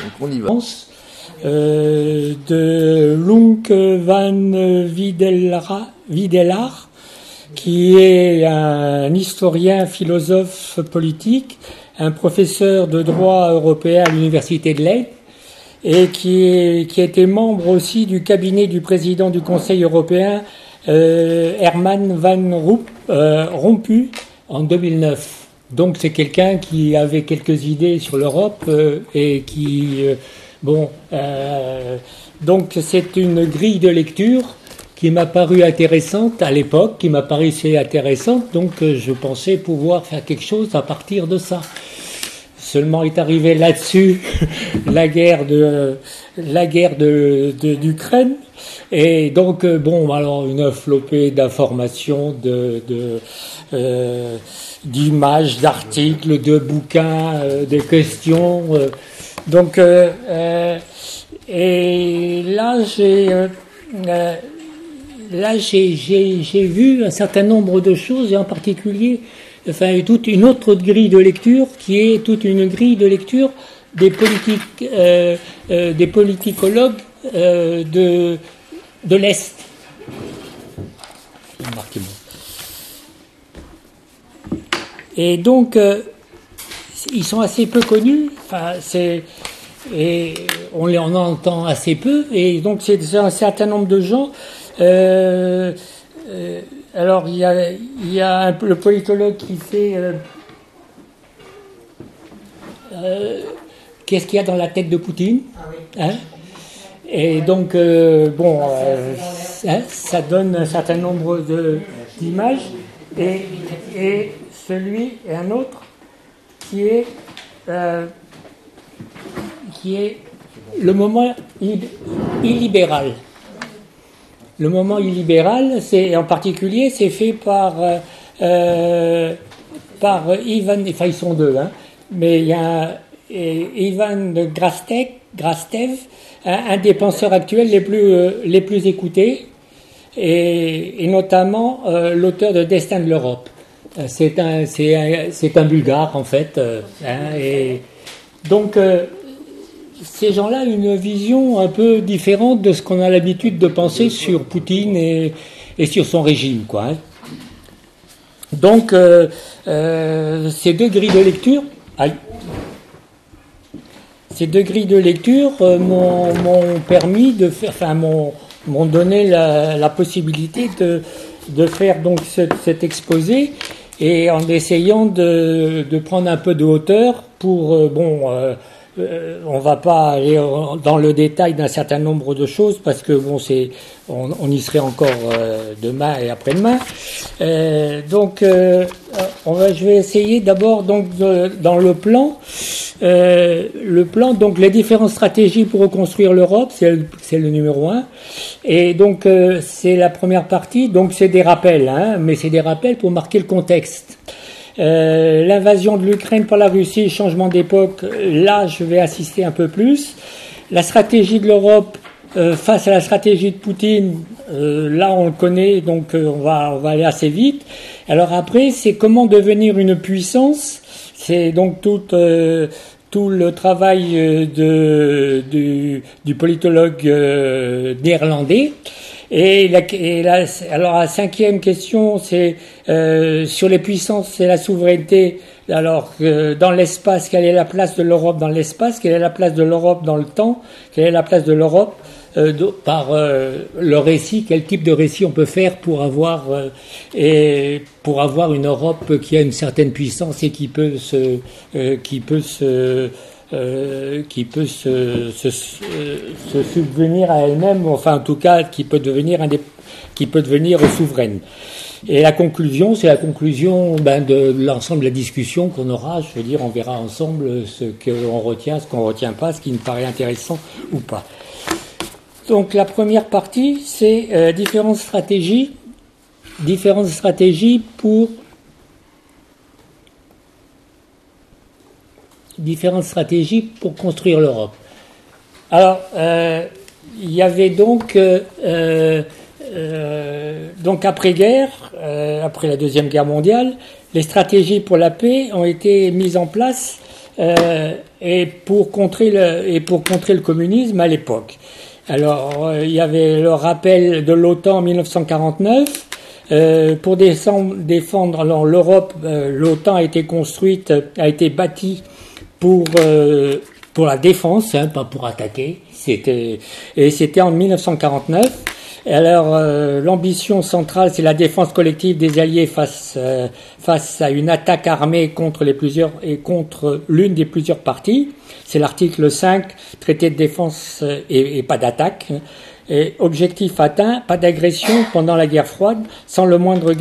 Donc on y va. De Loenke van Wiedelaar, qui est un historien, philosophe politique, un professeur de droit européen à l'université de Leyde, et qui a été membre aussi du cabinet du président du Conseil européen, Herman Van Rompuy, en 2009. Donc c'est quelqu'un qui avait quelques idées sur l'Europe et qui... donc c'est une grille de lecture qui m'a paru intéressante à l'époque, qui m'a paru intéressante, donc je pensais pouvoir faire quelque chose à partir de ça. Seulement est arrivé là-dessus la guerre d'Ukraine, et donc alors une flopée d'informations, d'images, d'articles, de bouquins, de questions. Et là j'ai vu un certain nombre de choses, et en particulier toute une autre grille de lecture qui est toute une grille de lecture des politicologues de l'Est. Et donc ils sont assez peu connus, et on en entend assez peu, et donc c'est un certain nombre de gens. Alors il y a le politologue qui fait qu'est-ce qu'il y a dans la tête de Poutine, hein, et donc ça donne un certain nombre d'images, et celui et un autre qui est le moment illibéral. Le moment illibéral, en particulier, c'est fait par Ivan. Enfin, ils sont deux, hein. Mais il y a Ivan Grastev, un des penseurs actuels les plus écoutés, et notamment l'auteur de Destin de l'Europe. C'est un Bulgare en fait, hein, et donc ces gens-là ont une vision un peu différente de ce qu'on a l'habitude de penser sur Poutine et sur son régime, quoi, hein. Donc ces deux grilles de lecture, m'ont permis de faire, m'ont donné la possibilité de faire donc cet exposé, et en essayant de prendre un peu de hauteur pour on va pas aller dans le détail d'un certain nombre de choses parce que on y serait encore demain et après-demain. Je vais essayer d'abord donc dans le plan, donc les différentes stratégies pour reconstruire l'Europe, c'est le numéro 1, et donc c'est la première partie, donc c'est des rappels, hein, mais c'est des rappels pour marquer le contexte. L'invasion de l'Ukraine par la Russie, changement d'époque, là je vais insister un peu plus. La stratégie de l'Europe face à la stratégie de Poutine, là on le connaît, donc on va aller assez vite. Alors après, c'est comment devenir une puissance, c'est donc tout le travail du politologue néerlandais. Alors la cinquième question, c'est sur les puissances et la souveraineté. Alors dans l'espace, quelle est la place de l'Europe dans l'espace? Quelle est la place de l'Europe dans le temps? Quelle est la place de l'Europe par le récit? Quel type de récit on peut faire pour avoir une Europe qui a une certaine puissance et qui peut se subvenir à elle-même, enfin en tout cas qui peut devenir souveraine. Et la conclusion, c'est la conclusion de l'ensemble de la discussion qu'on aura. Je veux dire, on verra ensemble ce qu'on retient, ce qu'on retient pas, ce qui nous paraît intéressant ou pas. Donc la première partie, c'est différentes stratégies pour construire l'Europe. Alors, il y avait donc après-guerre, après la Deuxième Guerre mondiale, les stratégies pour la paix ont été mises en place et pour contrer le communisme à l'époque. Alors, il y avait le rappel de l'OTAN en 1949. Pour défendre alors, l'Europe, l'OTAN a été bâtie pour la défense, pas pour attaquer. C'était en 1949. Alors, l'ambition centrale, c'est la défense collective des Alliés face à une attaque armée contre l'une des plusieurs parties. C'est l'article 5, traité de défense et pas d'attaque. Et objectif atteint, pas d'agression pendant la guerre froide, sans la moindre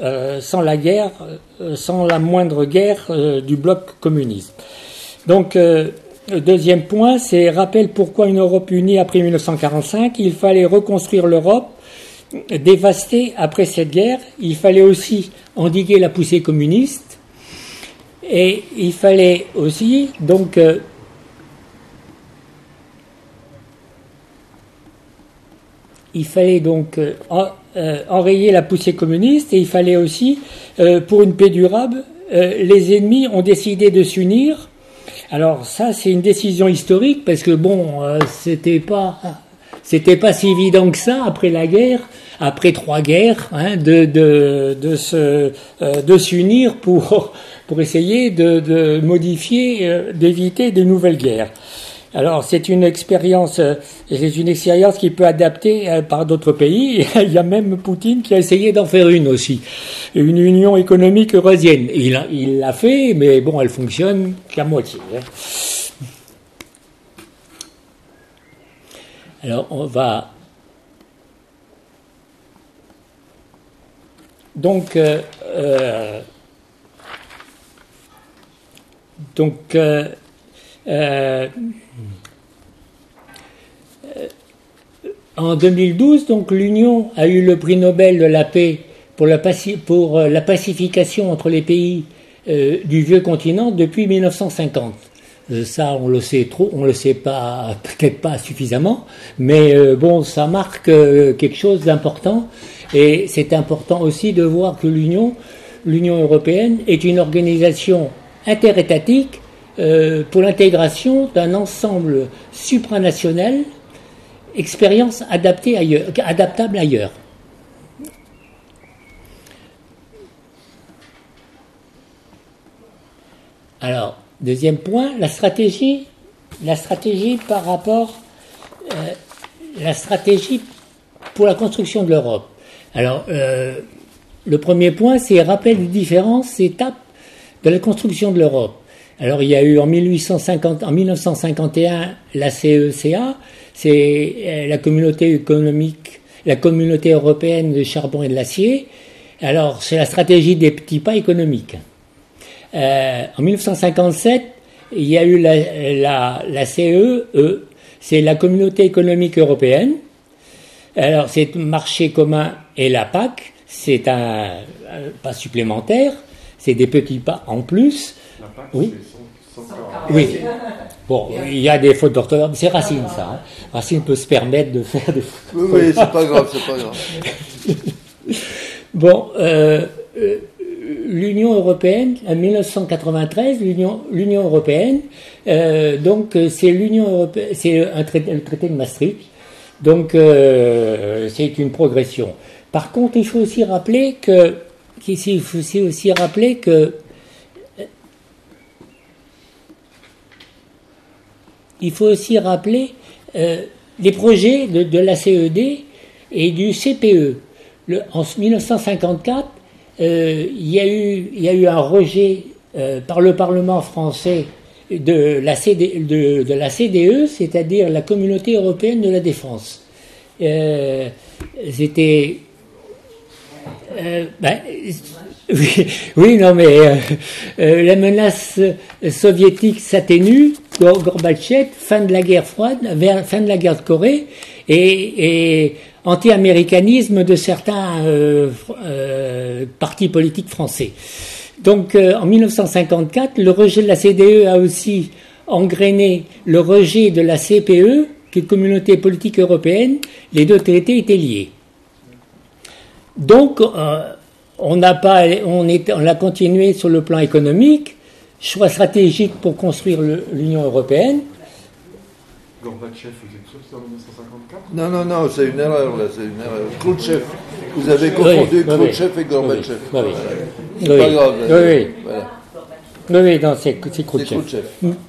guerre du bloc communiste. Donc, deuxième point, c'est rappel pourquoi une Europe unie après 1945. Il fallait reconstruire l'Europe, dévastée après cette guerre. Il fallait aussi endiguer la poussée communiste. Et il fallait aussi, donc, enrayer la poussée communiste, et il fallait aussi, pour une paix durable, les ennemis ont décidé de s'unir. Alors ça, c'est une décision historique, parce que c'était pas si évident que ça après la guerre, après 3 guerres, de s'unir pour essayer de modifier, d'éviter de nouvelles guerres. Alors c'est une expérience qui peut adapter par d'autres pays. Il y a même Poutine qui a essayé d'en faire une aussi, une union économique eurasienne. Il l'a fait, mais bon, elle fonctionne qu'à moitié. Alors on va en 2012, donc l'Union a eu le prix Nobel de la paix pour la pacification entre les pays du vieux continent depuis 1950. Ça, on le sait pas, peut-être pas suffisamment, mais ça marque quelque chose d'important, et c'est important aussi de voir que l'Union européenne est une organisation interétatique pour l'intégration d'un ensemble supranational, expérience adaptable ailleurs. Alors, deuxième point, la stratégie par rapport, la stratégie pour la construction de l'Europe. Alors, le premier point, c'est rappel des différentes étapes de la construction de l'Europe. Alors, il y a eu en 1951 la CECA, c'est la communauté européenne de charbon et de l'acier. Alors, c'est la stratégie des petits pas économiques. En 1957, il y a eu la CEE, c'est la communauté économique européenne. Alors, c'est le marché commun et la PAC, c'est un pas supplémentaire, c'est des petits pas en plus. La PAC, oui. C'est 140. Oui. Bon, il y a des fautes d'orthographe, c'est Racine ça. Racine peut se permettre de faire des fautes. Oui, c'est pas grave. Bon, l'Union européenne, en 1993, l'Union européenne, donc c'est l'Union européenne, c'est le traité de Maastricht, donc c'est une progression. Par contre, il faut aussi rappeler que les projets de la CED et du CPE. En 1954, il y a eu un rejet par le Parlement français de la CDE, c'est-à-dire la Communauté européenne de la défense. C'était la menace soviétique s'atténue, Gorbatchev, fin de la guerre froide, fin de la guerre de Corée, et anti-américanisme de certains partis politiques français. Donc en 1954, le rejet de la CDE a aussi engrainé le rejet de la CPE, qui est Communauté politique européenne. Les deux traités étaient liés. Donc on a continué sur le plan économique, choix stratégique pour construire l'Union européenne. Gorbatchev faisait tout ça, c'était en 1954 ? Non, c'est une erreur, là, c'est une erreur. Khrouchtchev. Vous avez confondu Khrouchtchev et Gorbatchev. C'est pas grave. Oui, non, c'est Khrouchtchev.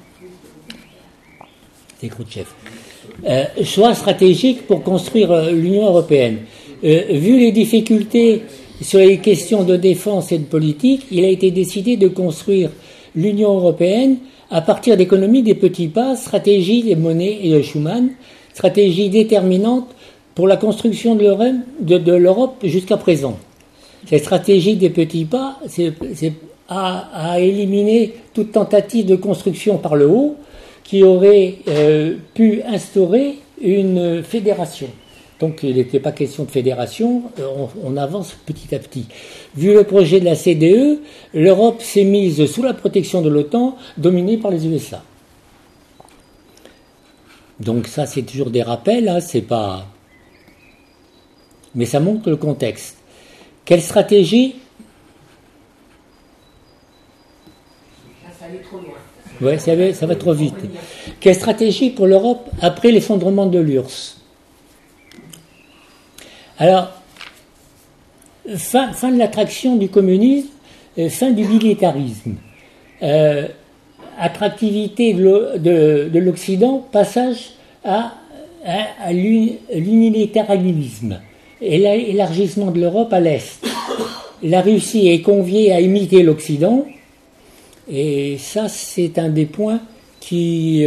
C'est Khrouchtchev. Choix stratégique pour construire l'Union européenne. Vu les difficultés sur les questions de défense et de politique, il a été décidé de construire l'Union européenne à partir d'économies des petits pas, stratégie des monnaies et de Schuman, stratégie déterminante pour la construction de l'Europe jusqu'à présent. Cette stratégie des petits pas a éliminé toute tentative de construction par le haut qui aurait pu instaurer une fédération. Donc il n'était pas question de fédération, on avance petit à petit. Vu le projet de la CDE, l'Europe s'est mise sous la protection de l'OTAN, dominée par les USA. Donc ça, c'est toujours des rappels, hein, c'est pas... Mais ça montre le contexte. Quelle stratégie ? Ça allait trop loin. Ouais, ça va trop vite. Quelle stratégie pour l'Europe après l'effondrement de l'URSS ? Alors, fin de l'attraction du communisme, fin du militarisme, attractivité de l'Occident, passage à l'unilatéralisme, et l'élargissement de l'Europe à l'Est. La Russie est conviée à imiter l'Occident, et ça, c'est un des points qui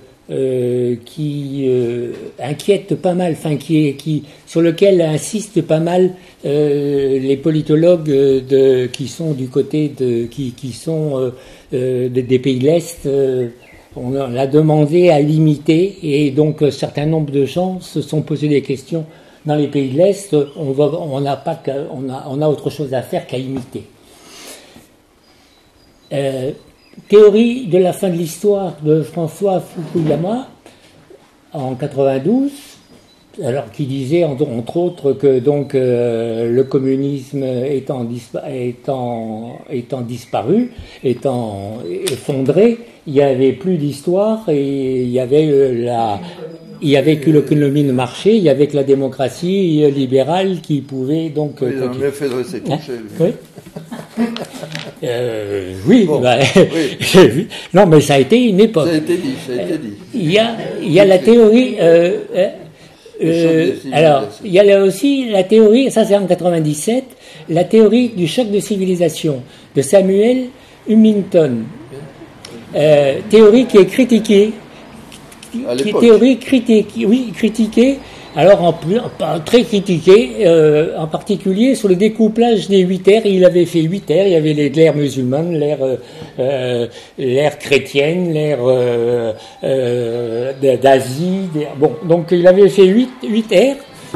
inquiète pas mal, enfin sur lequel insistent pas mal les politologues qui sont du côté qui sont des pays de l'Est. On l'a demandé à limiter, et donc un certain nombre de gens se sont posé des questions. Dans les pays de l'Est, on a autre chose à faire qu'à imiter. Théorie de la fin de l'histoire de François Fukuyama en 92, alors qui disait entre autres que donc le communisme étant disparu, étant effondré, il n'y avait plus d'histoire et il y avait que l'économie de marché, il y avait que la démocratie libérale qui pouvait donc. Oui, il a mieux fait de rester couché. Oui. Oui, bon, oui. Non, mais ça a été une époque. Ça a été dit. Il y a la théorie. Alors, il y a aussi la théorie, ça c'est en 97, la théorie du choc de civilisation de Samuel Huntington. Théorie qui est critiquée. Critiquée. Alors, très critiqué, en particulier sur le découplage des 8 ères. Il avait fait 8 ères. Il y avait l'ère musulmane, l'ère chrétienne, l'ère d'Asie. Bon, donc il avait fait 8 ères.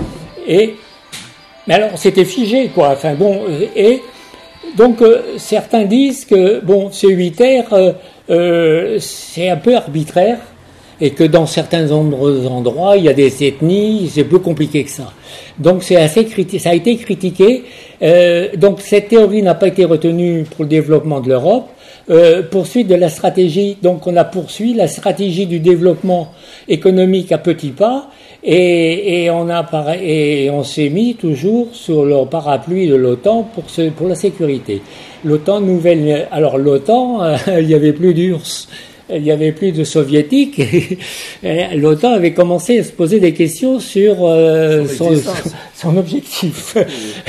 Mais alors, c'était figé, quoi. Enfin, bon, et donc certains disent que, bon, ces 8 ères, c'est un peu arbitraire. Et que dans certains endroits, il y a des ethnies, c'est plus compliqué que ça. Donc ça a été critiqué. Donc cette théorie n'a pas été retenue pour le développement de l'Europe. Poursuite de la stratégie, donc on a poursuivi la stratégie du développement économique à petits pas, et on s'est mis toujours sur le parapluie de l'OTAN pour la sécurité. L'OTAN, il y avait plus d'URSS. Il n'y avait plus de soviétiques. L'OTAN avait commencé à se poser des questions sur son objectif.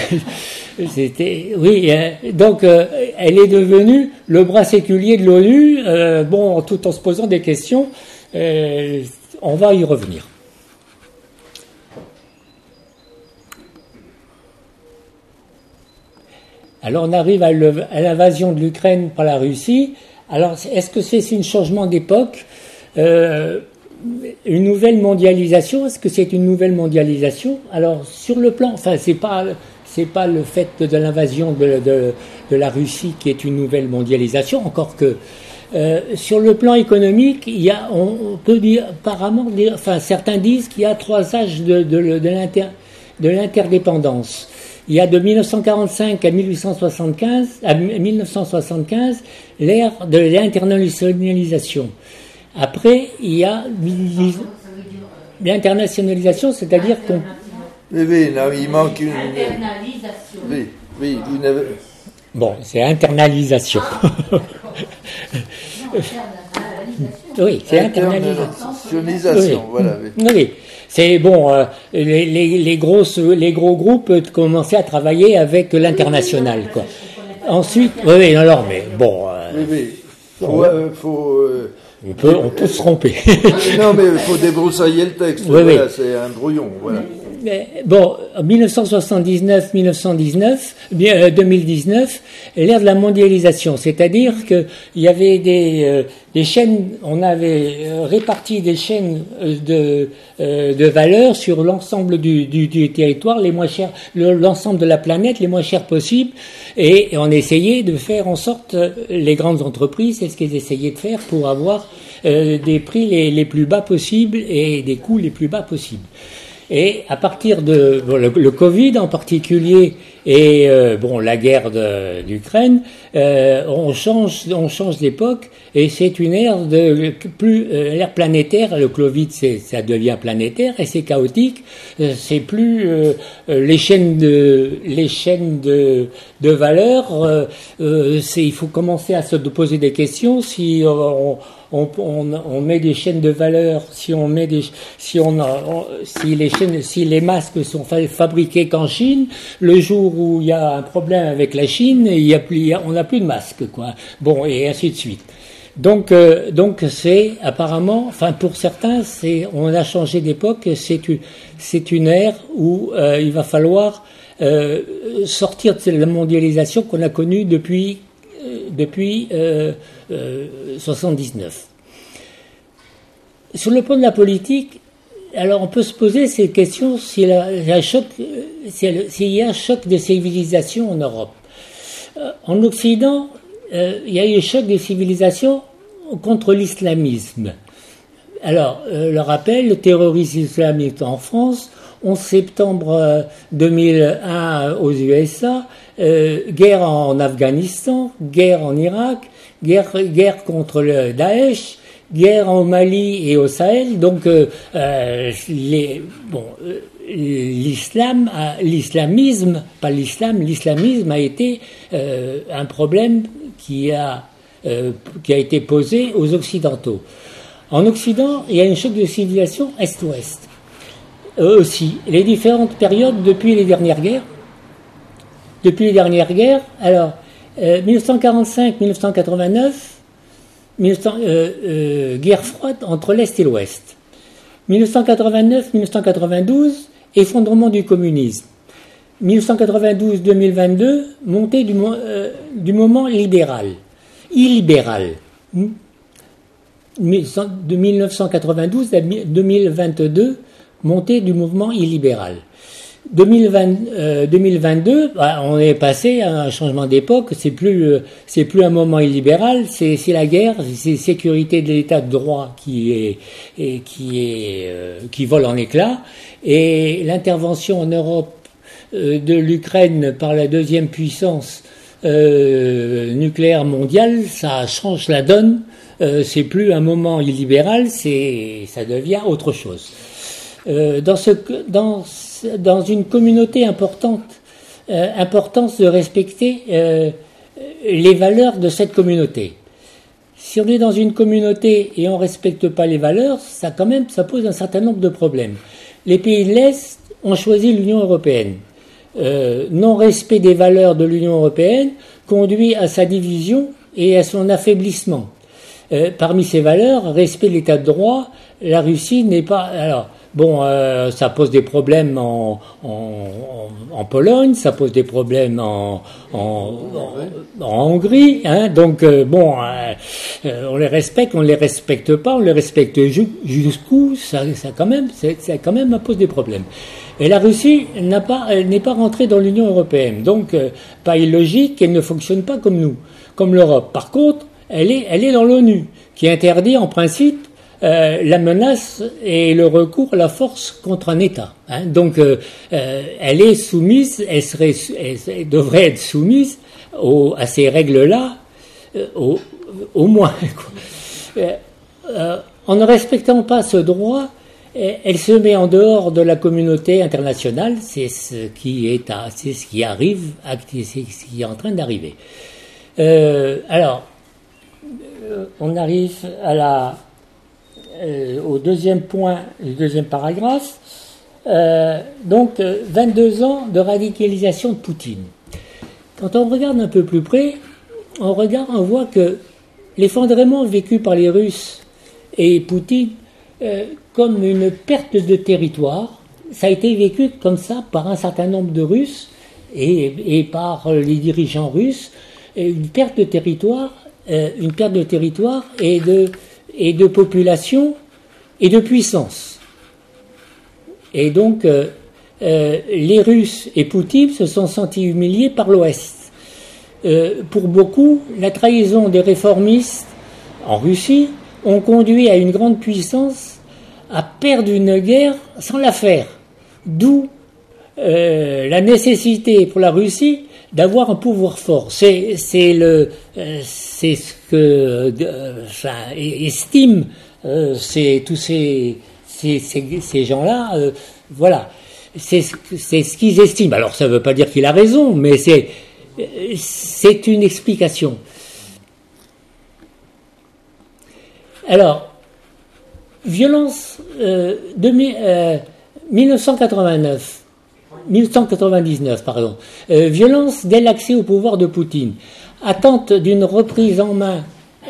Donc elle est devenue le bras séculier de l'ONU. Tout en se posant des questions, on va y revenir. Alors on arrive à l'invasion de l'Ukraine par la Russie. Alors, est-ce que c'est un changement d'époque, une nouvelle mondialisation? Est-ce que c'est une nouvelle mondialisation? Alors, sur le plan, enfin, c'est pas le fait de l'invasion de la Russie qui est une nouvelle mondialisation, encore que sur le plan économique, on peut dire apparemment, certains disent qu'il y a 3 âges de l'interdépendance. Il y a de 1945 à 1975 l'ère de l'internationalisation. Après, il y a l'internationalisation, c'est-à-dire qu'on... Oui, non, il manque une... Internalisation. Oui, vous n'avez... Bon, c'est internalisation. Oui, c'est internalisation. Voilà. Oui. C'est bon, les gros groupes commençaient à travailler avec l'international, quoi. Ensuite, oui, non, mais bon. On peut se tromper. Non, mais il faut débroussailler le texte. Oui, voilà, oui. C'est un brouillon. Voilà. Bon, en 2019, l'ère de la mondialisation, c'est-à-dire que il y avait des chaînes, on avait réparti des chaînes de valeur sur l'ensemble du territoire, les moins chers, l'ensemble de la planète, les moins chers possibles, et on essayait de faire en sorte, les grandes entreprises, c'est ce qu'elles essayaient de faire pour avoir des prix les plus bas possibles et des coûts les plus bas possibles. Et à partir de le Covid en particulier et la guerre d'Ukraine, on change d'époque et c'est une ère l'ère planétaire. Le Covid, ça devient planétaire et c'est chaotique. C'est plus les chaînes de valeur. Il faut commencer à se poser des questions si on met des chaînes de valeur, si les masques sont fabriqués qu'en Chine, le jour où il y a un problème avec la Chine, on n'a plus de masques, quoi. Bon, et ainsi de suite. Donc c'est apparemment, enfin pour certains, on a changé d'époque. C'est une ère où il va falloir sortir de la mondialisation qu'on a connue depuis 79. Sur le plan de la politique, alors on peut se poser ces questions s'il y a un choc de civilisation en Europe. En Occident, il y a eu un choc de civilisation contre l'islamisme. Alors, le rappel, le terrorisme islamique en France, 11 septembre 2001 aux USA, guerre en Afghanistan, guerre en Irak, guerre contre le Daesh, guerre au Mali et au Sahel. Donc, l'islamisme a été un problème qui a été posé aux Occidentaux. En Occident, il y a une choc de civilisation Est-Ouest. Aussi, les différentes périodes depuis les dernières guerres. Alors, 1945-1989, guerre froide entre l'Est et l'Ouest. 1989-1992, effondrement du communisme. 1992-2022, montée du moment illibéral. De 1992 à 2022, montée du mouvement illibéral. 2022, on est passé à un changement d'époque. C'est plus un moment illibéral. C'est la guerre, c'est la sécurité de l'état de droit qui vole en éclats, et l'intervention en Europe de l'Ukraine par la deuxième puissance nucléaire mondiale, ça change la donne. C'est plus un moment illibéral, ça devient autre chose. Dans une communauté importance de respecter les valeurs de cette communauté. Si on est dans une communauté et on ne respecte pas les valeurs, ça pose un certain nombre de problèmes. Les pays de l'Est ont choisi l'Union européenne. Non-respect des valeurs de l'Union européenne conduit à sa division et à son affaiblissement. Parmi ces valeurs, respect de l'état de droit, la Russie n'est pas... Alors, ça pose des problèmes en Pologne, ça pose des problèmes en Hongrie, hein. Donc on les respecte, on les respecte pas, on les respecte jusqu'où, ça quand même pose des problèmes. Et la Russie n'est pas rentrée dans l'Union européenne, donc pas illogique, elle ne fonctionne pas comme nous, comme l'Europe. Par contre, elle est dans l'ONU, qui interdit en principe la menace et le recours à la force contre un État. Hein. Donc, elle est soumise, elle devrait être soumise à ces règles-là, au moins. En ne respectant pas ce droit, elle se met en dehors de la communauté internationale. C'est ce qui arrive, c'est ce qui est en train d'arriver. On arrive au deuxième point, le deuxième paragraphe. 22 ans de radicalisation de Poutine. Quand on regarde un peu plus près, on voit que l'effondrement vécu par les Russes et Poutine comme une perte de territoire, ça a été vécu comme ça par un certain nombre de Russes et par les dirigeants russes, une perte de territoire et de population et de puissance. Et donc, les Russes et Poutine se sont sentis humiliés par l'Ouest. Pour beaucoup, la trahison des réformistes en Russie ont conduit à une grande puissance à perdre une guerre sans la faire. D'où la nécessité pour la Russie d'avoir un pouvoir fort. C'est ce que estiment tous ces gens-là. Voilà. C'est ce qu'ils estiment. Alors ça ne veut pas dire qu'il a raison, mais c'est une explication. Alors, violence 1999, pardon. Violence dès l'accès au pouvoir de Poutine. Attente d'une reprise en main.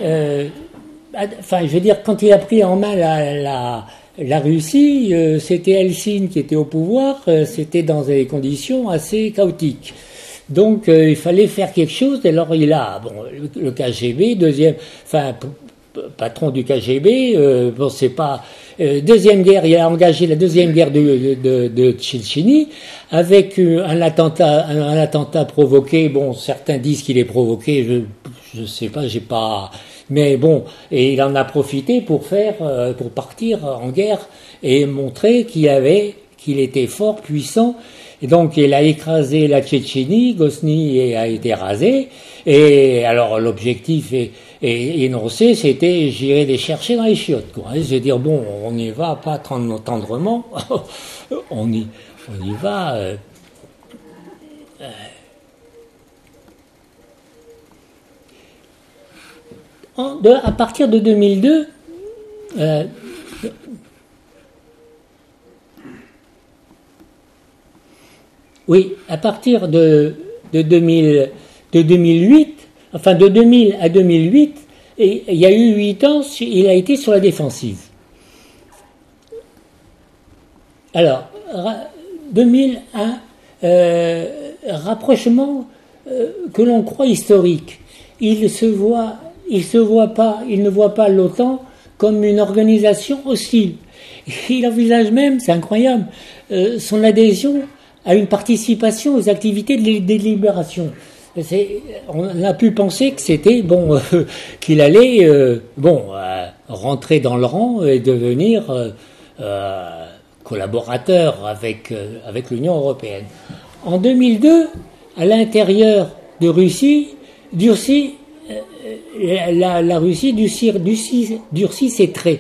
Quand il a pris en main la Russie, c'était Helsinki qui était au pouvoir. C'était dans des conditions assez chaotiques. Donc, il fallait faire quelque chose. Et alors, il a, le KGB, patron du KGB, c'est pas deuxième guerre. Il a engagé la deuxième guerre de Tchétchénie avec un attentat provoqué. Bon, certains disent qu'il est provoqué. Je sais pas, j'ai pas. Mais bon, et il en a profité pour partir en guerre et montrer qu'il était fort, puissant. Et donc, il a écrasé la Tchétchénie, Grozny a été rasé. Et alors, l'objectif est énoncé, c'était j'irai les chercher dans les chiottes, quoi. C'est-à-dire, bon, on n'y va pas tendrement, on y va. À partir de 2002, à partir de 2008, enfin de 2000 à 2008, et il y a eu 8 ans, il a été sur la défensive. Alors, 2001, rapprochement que l'on croit historique. Il ne voit pas l'OTAN comme une organisation hostile. Il envisage même, c'est incroyable, son adhésion à une participation aux activités de délibération. On a pu penser que c'était qu'il allait rentrer dans le rang et devenir collaborateur avec l'Union européenne. En 2002, à l'intérieur de Russie, la Russie durcit ses traits.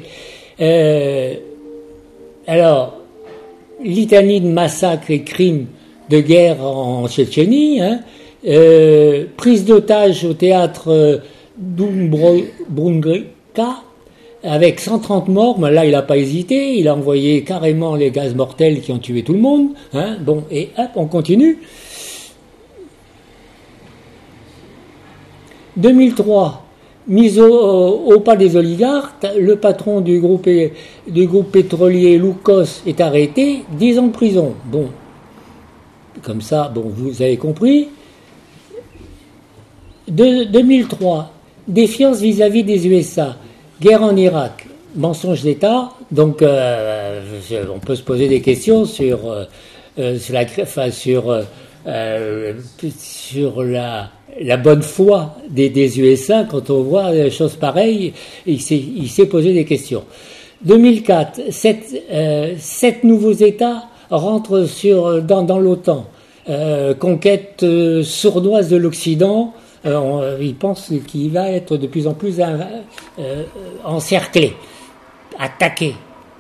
Alors, litanie de massacres et crimes de guerre en Tchétchénie, prise d'otages au théâtre Doumbrowka avec 130 morts, mais là il n'a pas hésité, il a envoyé carrément les gaz mortels qui ont tué tout le monde. Et hop, on continue. 2003, mise au pas des oligarques, le patron du groupe pétrolier Loukos est arrêté, 10 ans de prison. Bon, comme ça, vous avez compris. 2003, défiance vis-à-vis des USA, guerre en Irak, mensonge d'État. Donc, on peut se poser des questions sur la bonne foi des USA quand on voit des choses pareilles. Il s'est posé des questions. 2004, 7 nouveaux États rentrent dans l'OTAN. Conquête sournoise de l'Occident. Il pense qu'il va être de plus en plus encerclé, attaqué.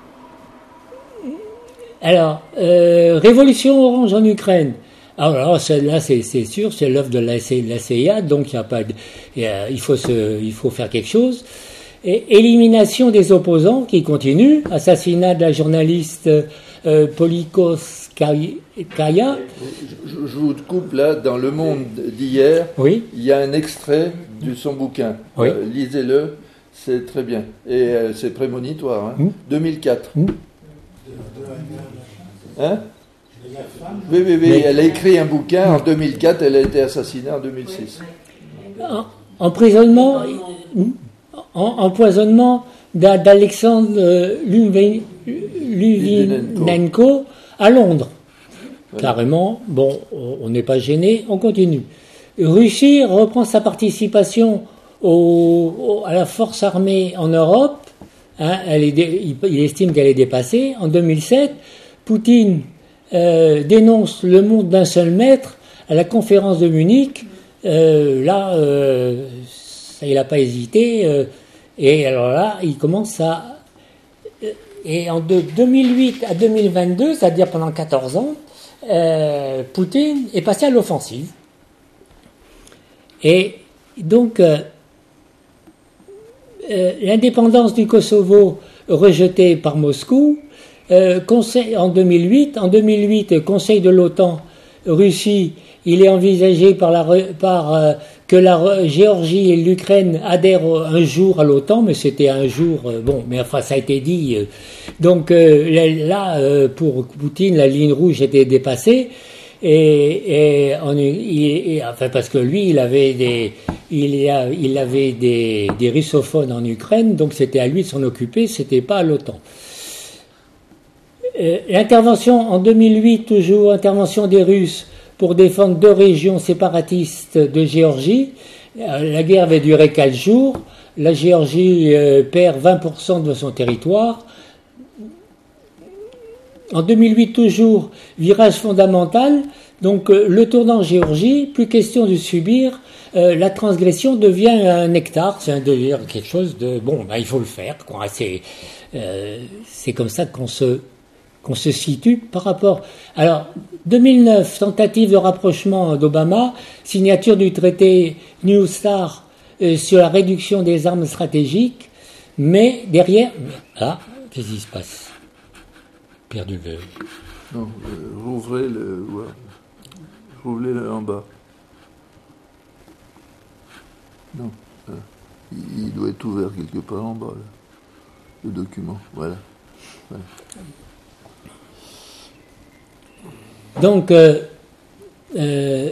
Alors, révolution orange en Ukraine. Alors celle-là, c'est sûr, c'est l'œuvre de la CIA, donc il faut faire quelque chose. Et élimination des opposants qui continue, assassinat de la journaliste Polikovskaya. Je vous coupe là, dans Le Monde d'hier, oui. Il y a un extrait de son bouquin. Oui. Lisez-le, c'est très bien. Et c'est prémonitoire. 2004. Hein? Oui, elle a écrit un bouquin en 2004, elle a été assassinée en 2006. Empoisonnement d'Alexandre Litvinenko à Londres. Voilà. Carrément, bon, on n'est pas gêné, on continue. Russie reprend sa participation à la force armée en Europe. Hein, il estime qu'elle est dépassée. En 2007, Poutine dénonce le monde d'un seul maître à la conférence de Munich. Il n'a pas hésité. Et alors là, il commence à... Et en 2008 à 2022, c'est-à-dire pendant 14 ans, Poutine est passé à l'offensive. Et donc, l'indépendance du Kosovo rejetée par Moscou, en 2008, Conseil de l'OTAN, Russie, il est envisagé que la Géorgie et l'Ukraine adhèrent un jour à l'OTAN, mais c'était un jour, mais enfin ça a été dit. Donc là, pour Poutine, la ligne rouge était dépassée, parce que lui, il avait des russophones en Ukraine, donc c'était à lui de s'en occuper, c'était pas à l'OTAN. L'intervention en 2008, toujours intervention des Russes pour défendre 2 régions séparatistes de Géorgie. La guerre avait duré 4 jours. La Géorgie perd 20% de son territoire. En 2008, toujours, virage fondamental. Donc, le tournant Géorgie, plus question de subir. La transgression devient un nectar, c'est-à-dire quelque chose de... il faut le faire, quoi. C'est comme ça qu'on se situe par rapport... Alors, 2009, tentative de rapprochement d'Obama, signature du traité New START sur la réduction des armes stratégiques, mais derrière... Ah, qu'est-ce qui se passe? Perdu le... Non, rouvrez-le en bas. Non, il doit être ouvert quelque part en bas, là, le document, voilà. Donc, 2010.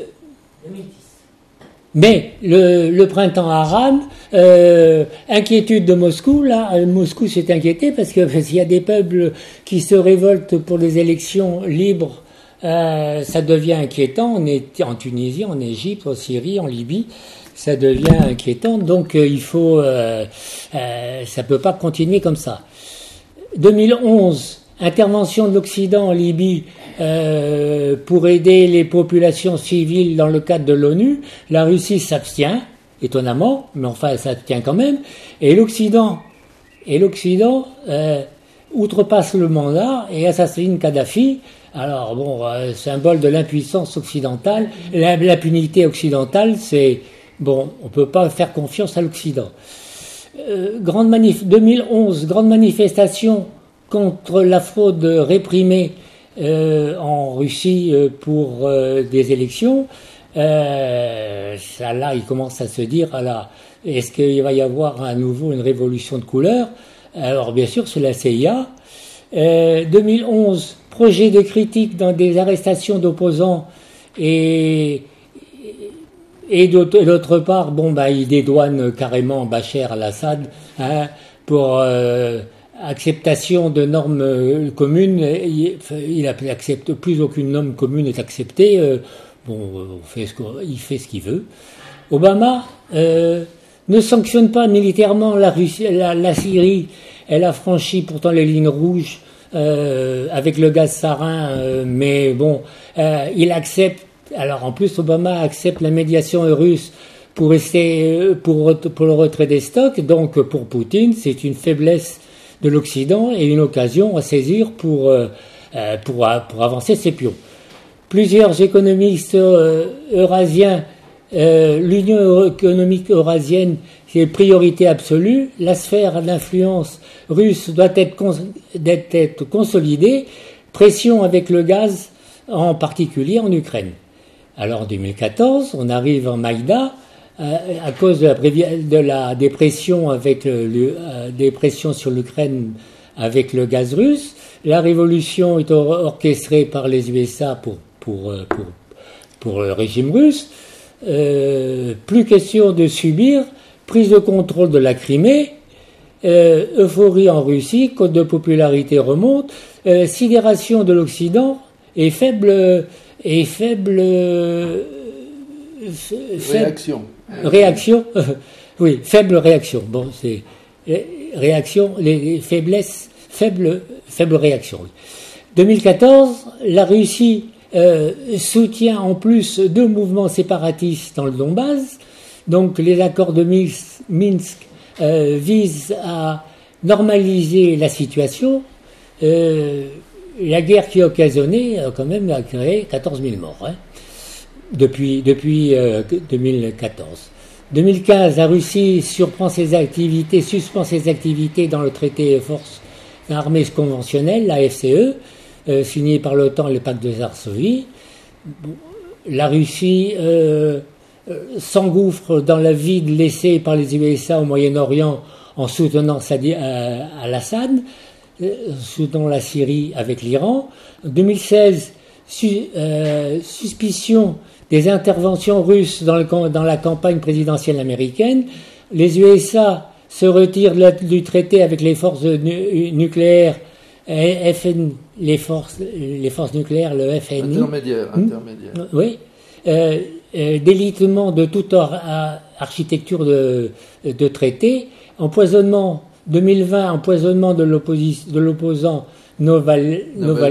Mais le printemps arabe, inquiétude de Moscou, là, Moscou s'est inquiété parce qu'il y a des peuples qui se révoltent pour des élections libres, ça devient inquiétant. On est en Tunisie, en Égypte, en Syrie, en Libye, ça devient inquiétant. Donc il faut, ça peut pas continuer comme ça. 2011. Intervention de l'Occident en Libye pour aider les populations civiles dans le cadre de l'ONU. La Russie s'abstient, étonnamment, mais enfin elle s'abstient quand même. Et l'Occident outrepasse le mandat et assassine Kadhafi. Alors symbole de l'impuissance occidentale, l'impunité occidentale, c'est on peut pas faire confiance à l'Occident. 2011, grande manifestation contre la fraude réprimée en Russie pour des élections. Ça là, il commence à se dire, est-ce qu'il va y avoir à nouveau une révolution de couleur? Alors bien sûr, c'est la CIA. 2011, projet de critique dans des arrestations d'opposants et d'autre part, il dédouane carrément Bachar al-Assad pour acceptation de normes communes. Il accepte plus aucune norme commune est acceptée. Il fait ce qu'il veut. Obama ne sanctionne pas militairement la Syrie, Elle a franchi pourtant les lignes rouges avec le gaz sarin, mais bon, il accepte. Alors en plus, Obama accepte la médiation russe pour le retrait des stocks. Donc pour Poutine, c'est une faiblesse de l'Occident et une occasion à saisir pour avancer ses pions. Plusieurs économistes eurasiens, l'Union économique eurasienne, c'est priorité absolue. La sphère d'influence russe doit être consolidée. Pression avec le gaz, en particulier en Ukraine. Alors en 2014, on arrive en Maïda à cause des pressions des pressions sur l'Ukraine avec le gaz russe. La révolution est orchestrée par les USA pour le régime russe. Plus question de subir, prise de contrôle de la Crimée, euphorie en Russie, cote de popularité remonte, sidération de l'Occident et faible réaction. Oui, faible réaction. Bon, c'est réaction, les faiblesses, faible réaction. Oui. 2014, la Russie soutient en plus 2 mouvements séparatistes dans le Donbass. Donc les accords de Minsk visent à normaliser la situation. La guerre qui a occasionné quand même a créé 14 000 morts depuis 2014. 2015, la Russie suspend ses activités dans le traité Forces armées conventionnelles, la FCE, signé par l'OTAN et le pacte de Varsovie. La Russie s'engouffre dans la vide laissée par les USA au Moyen-Orient en soutenant Al-Assad, soutenant la Syrie avec l'Iran. En 2016, suspicion des interventions russes dans la campagne présidentielle américaine. Les USA se retirent du traité avec les forces nucléaires, les forces nucléaires, le FNI. Intermédiaire. Oui. Délitement de toute architecture de traité. Empoisonnement 2020, empoisonnement de l'opposant Navalny.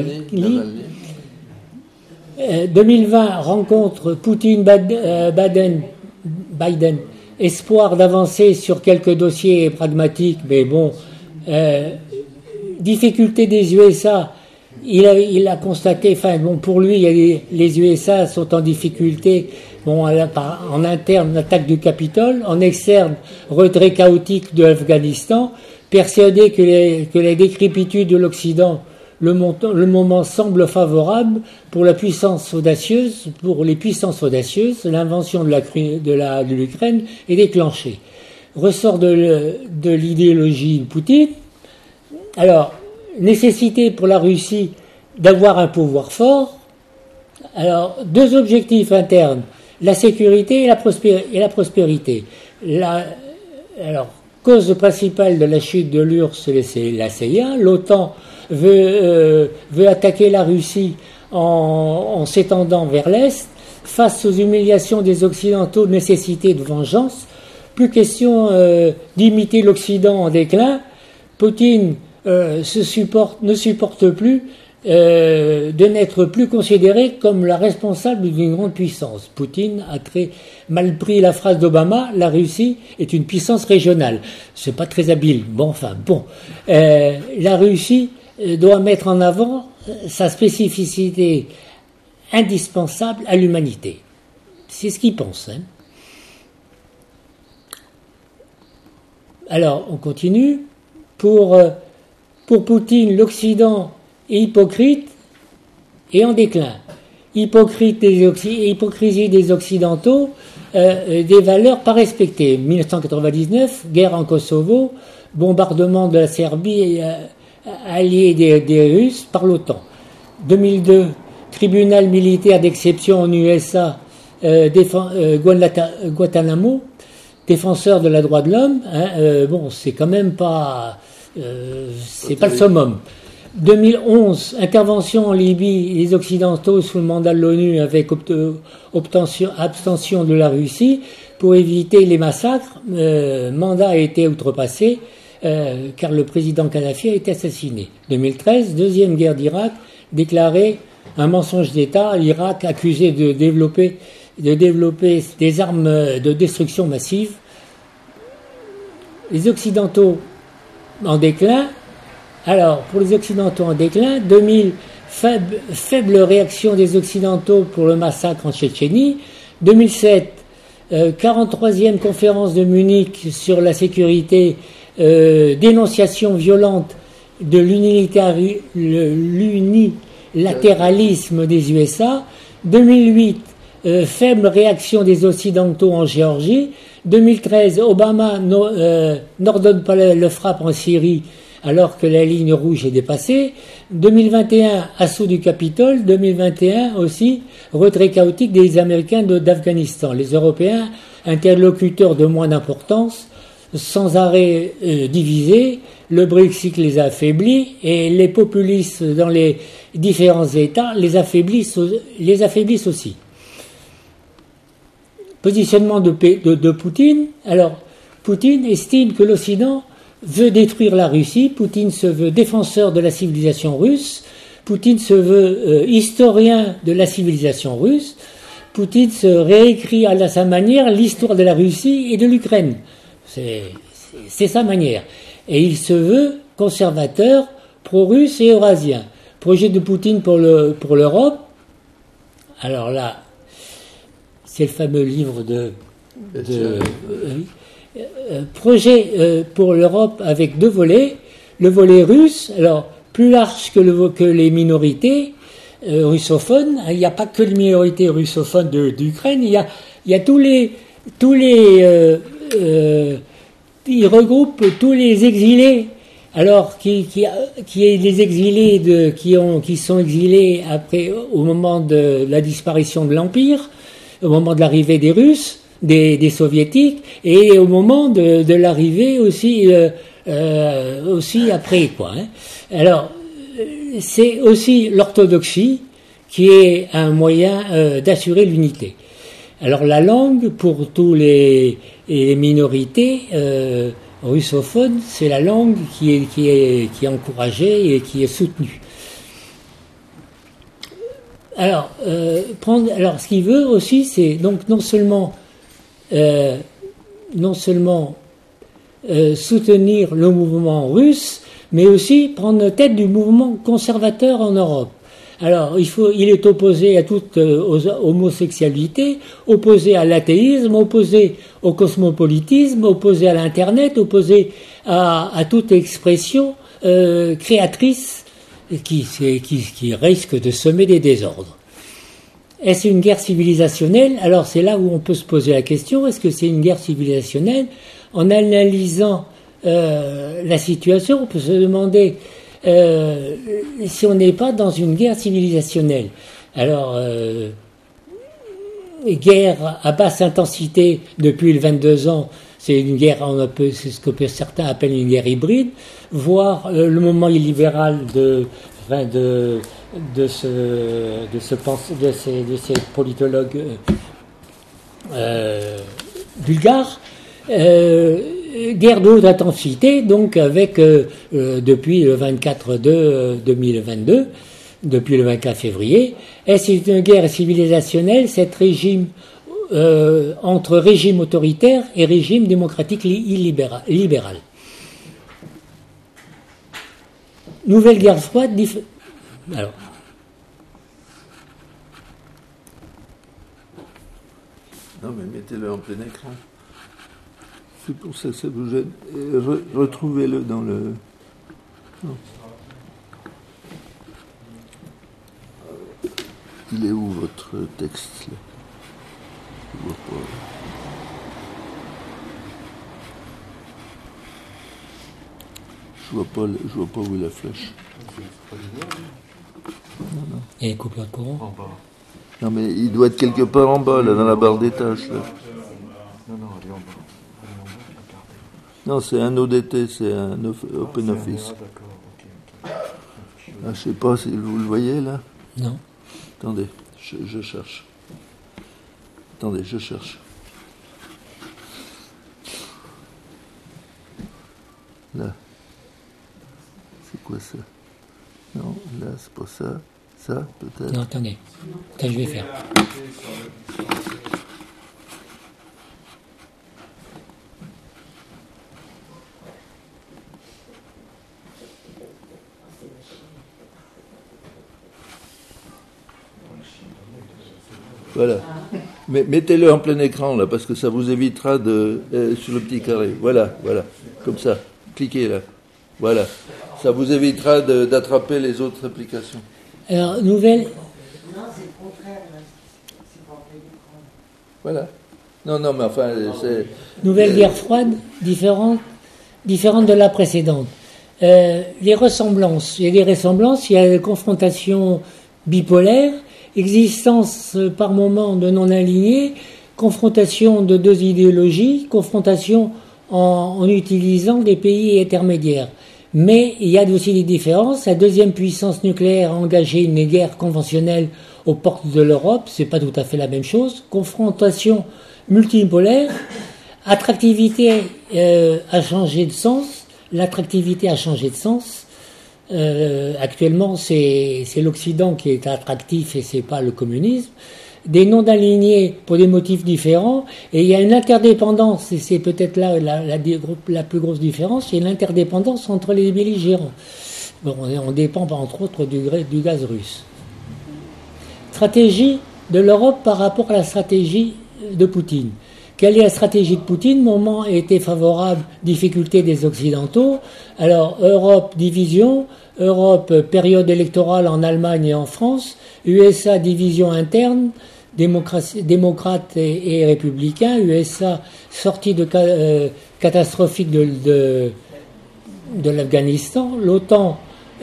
2020, rencontre Poutine-Biden, espoir d'avancer sur quelques dossiers pragmatiques, mais bon, difficulté des USA, il a constaté, enfin bon, pour lui, les USA sont en difficulté, bon, en interne, attaque du Capitole, en externe, retrait chaotique de l'Afghanistan, persuadé que les décrépitudes de l'Occident, le moment semble favorable pour les puissances audacieuses, l'invention de l'Ukraine est déclenchée. Ressort de l'idéologie de Poutine. Alors, nécessité pour la Russie d'avoir un pouvoir fort. Alors, 2 objectifs internes, la sécurité et la prospérité. Alors, cause principale de la chute de l'URSS, c'est la CIA. L'OTAN veut attaquer la Russie en s'étendant vers l'Est. Face aux humiliations des Occidentaux, nécessité de vengeance. Plus question d'imiter l'Occident en déclin. Poutine ne supporte plus de n'être plus considéré comme la responsable d'une grande puissance. Poutine a très mal pris la phrase d'Obama, la Russie est une puissance régionale. C'est pas très habile. La Russie doit mettre en avant sa spécificité indispensable à l'humanité. C'est ce qu'il pense. Alors, on continue. Pour Poutine, l'Occident est hypocrite et en déclin. Hypocrisie des Occidentaux, des valeurs pas respectées. 1999, guerre en Kosovo, bombardement de la Serbie, allié des Russes par l'OTAN. 2002, tribunal militaire d'exception en USA, Guantanamo, défenseur de la droit de l'homme. C'est quand même pas... c'est pas le summum. 2011, intervention en Libye, les Occidentaux sous le mandat de l'ONU avec abstention de la Russie pour éviter les massacres. Mandat a été outrepassé. car le président Kadhafi a été assassiné. 2013, deuxième guerre d'Irak, déclarée un mensonge d'État, l'Irak accusé de développer des armes de destruction massive. Les Occidentaux en déclin. Alors, pour les Occidentaux en déclin, 2000, faible réaction des Occidentaux pour le massacre en Tchétchénie. 2007, 43e conférence de Munich sur la sécurité, dénonciation violente de l'unilatéralisme des USA. 2008, faible réaction des Occidentaux en Géorgie. 2013, Obama n'ordonne pas le frappe en Syrie alors que la ligne rouge est dépassée. 2021, assaut du Capitole. 2021 aussi, retrait chaotique des Américains d'Afghanistan. Les Européens, interlocuteurs de moins d'importance, sans arrêt divisés. Le Brexit les a affaiblis et les populistes dans les différents États les affaiblissent aussi. Positionnement de Poutine. Alors, Poutine estime que l'Occident veut détruire la Russie. Poutine se veut défenseur de la civilisation russe. Poutine se veut historien de la civilisation russe. Poutine se réécrit à sa manière l'histoire de la Russie et de l'Ukraine. C'est sa manière. Et il se veut conservateur, pro-russe et eurasien. Projet de Poutine pour l'Europe. Alors là, c'est le fameux livre projet pour l'Europe avec deux volets. Le volet russe, alors plus large que les minorités russophones. Il n'y a pas que les minorités russophones d'Ukraine. Il y a tous les il regroupe tous les exilés. Alors qui est les exilés qui sont exilés après au moment de la disparition de l'Empire, au moment de l'arrivée des Russes, des Soviétiques, et au moment de l'arrivée aussi après quoi. Hein. Alors c'est aussi l'orthodoxie qui est un moyen d'assurer l'unité. Alors la langue pour tous les minorités russophones, c'est la langue qui est encouragée et qui est soutenue. Alors, ce qu'il veut aussi, c'est donc non seulement soutenir le mouvement russe, mais aussi prendre tête du mouvement conservateur en Europe. Alors, il est opposé à toute homosexualité, opposé à l'athéisme, opposé au cosmopolitisme, opposé à l'Internet, opposé à toute expression créatrice qui risque de semer des désordres. Est-ce une guerre civilisationnelle ? Alors, c'est là où on peut se poser la question, est-ce que c'est une guerre civilisationnelle ? En analysant la situation, on peut se demander si on n'est pas dans une guerre civilisationnelle. Alors, guerre à basse intensité depuis le 22 ans, c'est une guerre, c'est ce que certains appellent une guerre hybride, voire le moment illibéral de ces politologues bulgares. Guerre de haute intensité, donc avec depuis le 24/2/2022, depuis le 24 février. Est-ce une guerre civilisationnelle, cet régime entre régime autoritaire et régime démocratique libéral? Nouvelle guerre froide. Alors. Non, mais mettez-le en plein écran. C'est pour ça que ça vous gêne. Retrouvez-le dans le... Non. Il est où votre texte là? Je vois pas. Je vois pas où est la flèche. Non. Et les coupures de courant. En bas. Non, mais il doit être quelque part en bas, là, dans la barre des tâches. Là. Non, elle est en bas. Non, c'est un ODT, c'est un Open Office. Ah, d'accord, ok. Ah, je sais pas si vous le voyez, là. Non. Attendez, je cherche. Je cherche. Là. C'est quoi ça? Non, là, c'est pas ça. Ça, peut-être. Non, attendez. Ça, je vais faire. Voilà. Mais mettez-le en plein écran, là, parce que ça vous évitera de... sur le petit carré. Voilà, voilà. Comme ça. Cliquez, là. Voilà. Ça vous évitera d'attraper les autres applications. Alors, nouvelle... Non, c'est le contraire. C'est pas en plein écran. Voilà. Non, mais enfin, c'est... Nouvelle guerre froide, différente de la précédente. Les ressemblances. Il y a des ressemblances, il y a des confrontations bipolaires, existence par moment de non-alignés, confrontation de deux idéologies, confrontation en utilisant des pays intermédiaires. Mais il y a aussi des différences. La deuxième puissance nucléaire a engagé une guerre conventionnelle aux portes de l'Europe, c'est pas tout à fait la même chose. Confrontation multipolaire, attractivité a changé de sens, l'attractivité a changé de sens. Actuellement, c'est l'Occident qui est attractif et c'est pas le communisme. Des non-alignés pour des motifs différents, et il y a une interdépendance, et c'est peut-être là la plus grosse différence, c'est l'interdépendance entre les belligérants. Bon, on dépend entre autres du gaz russe. Stratégie de l'Europe par rapport à la stratégie de Poutine. Quelle est la stratégie de Poutine? Moment était favorable, difficulté des Occidentaux. Alors, Europe, division. Europe, période électorale en Allemagne et en France. USA, division interne. Démocrates et républicains. USA, sortie catastrophique de l'Afghanistan. L'OTAN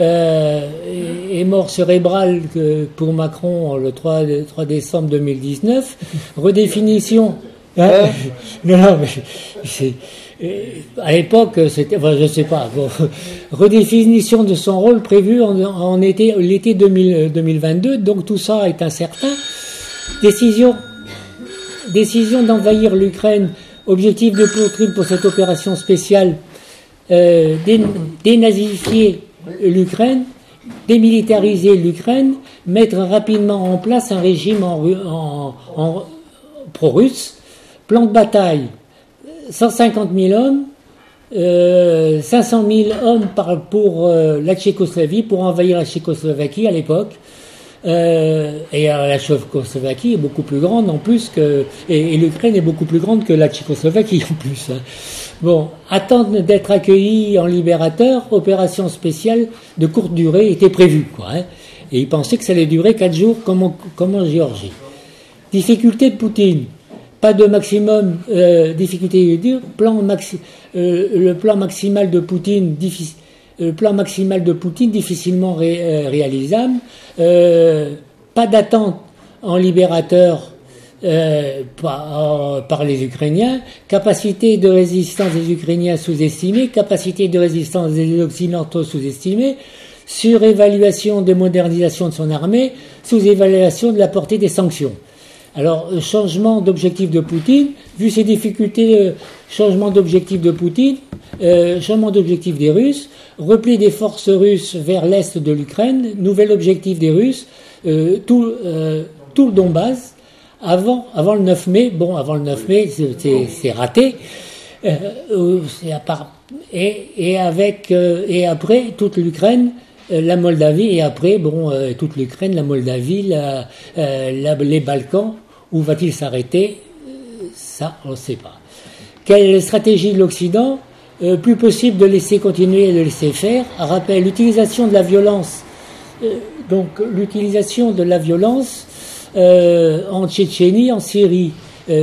est mort cérébral pour Macron le 3 décembre 2019. Redéfinition... non, mais à l'époque, c'était, enfin, je sais pas. Bon, redéfinition de son rôle prévu en l'été 2022. Donc tout ça est incertain. Décision d'envahir l'Ukraine. Objectif de Poutine pour cette opération spéciale. Dénazifier l'Ukraine, démilitariser l'Ukraine, mettre rapidement en place un régime en pro-russe. Plan de bataille, 150 000 hommes, 500 000 hommes pour la Tchécoslovaquie, pour envahir la Tchécoslovaquie à l'époque. Et la Tchécoslovaquie est beaucoup plus grande en plus que... Et l'Ukraine est beaucoup plus grande que la Tchécoslovaquie en plus. Hein. Bon, attendre d'être accueillis en libérateur, opération spéciale de courte durée était prévue, quoi. Hein. Et ils pensaient que ça allait durer 4 jours comme en Géorgie. Difficulté de Poutine. Pas de maximum, difficulté dure, le plan maximal de Poutine, difficilement réalisable, pas d'attente en libérateur par les Ukrainiens, capacité de résistance des Ukrainiens sous-estimée, capacité de résistance des Occidentaux sous-estimée, surévaluation de modernisation de son armée, sous-évaluation de la portée des sanctions. Alors, changement d'objectif de Poutine, vu ces difficultés, changement d'objectif de Poutine, changement d'objectif des Russes, repli des forces russes vers l'est de l'Ukraine, nouvel objectif des Russes, tout le Donbass, avant le 9 mai, bon, avant le 9 mai, c'est raté, et après, toute l'Ukraine, la Moldavie, et après, bon, toute l'Ukraine, la Moldavie, les Balkans, où va-t-il s'arrêter? Ça, on ne sait pas. Quelle stratégie de l'Occident? Plus possible de laisser continuer et de laisser faire. Rappel, l'utilisation de la violence. L'utilisation de la violence en Tchétchénie, en Syrie.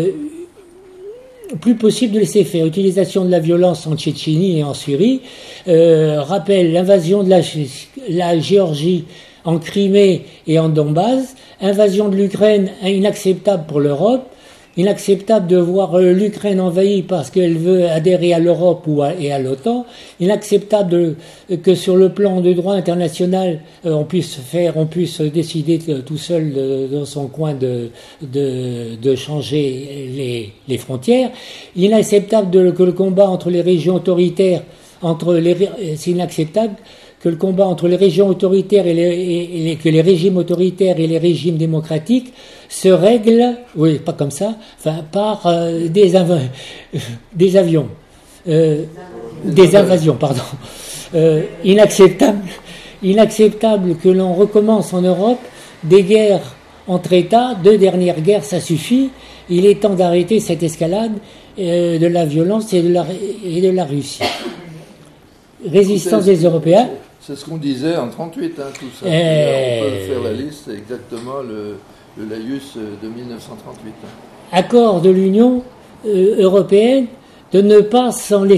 Plus possible de laisser faire. Utilisation de la violence en Tchétchénie et en Syrie. Rappel, l'invasion de la Géorgie en Crimée et en Donbass. Invasion de l'Ukraine, inacceptable pour l'Europe. Inacceptable de voir l'Ukraine envahie parce qu'elle veut adhérer à l'Europe et à l'OTAN. Inacceptable que sur le plan du droit international, on puisse décider tout seul dans son coin de changer les frontières. Inacceptable que le combat entre les régions autoritaires c'est inacceptable que le combat entre les régions autoritaires que les régimes autoritaires et les régimes démocratiques se règle, oui, pas comme ça, enfin, par des avions, des invasions, pardon. Inacceptable que l'on recommence en Europe des guerres entre États, 2 dernières guerres, ça suffit. Il est temps d'arrêter cette escalade de la violence et de la Russie. Résistance des Européens. C'est ce qu'on disait en 1938, tout ça. On peut faire la liste, c'est exactement le laïus de 1938. Accord de l'Union européenne de ne pas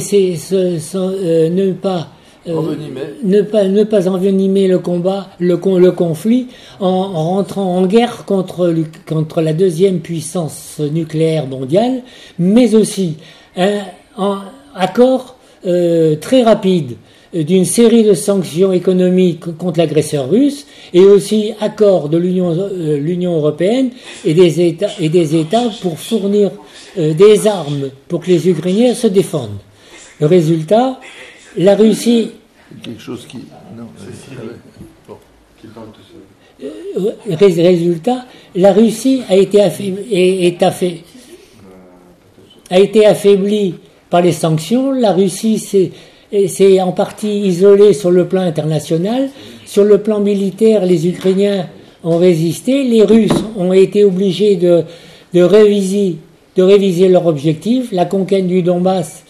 ne pas envenimer le combat, le conflit, en rentrant en guerre contre la deuxième puissance nucléaire mondiale, mais aussi un accord très rapide d'une série de sanctions économiques contre l'agresseur russe, et aussi accord de l'Union européenne et des États pour fournir des armes pour que les Ukrainiens se défendent. Le résultat, la Russie... Quelque chose qui... Non, bon. Qui parle tout seul. Résultat, la Russie a été affaiblie par les sanctions. La Russie s'est en partie isolée sur le plan international. Sur le plan militaire, les Ukrainiens ont résisté. Les Russes ont été obligés de réviser leur objectif. La conquête du Donbass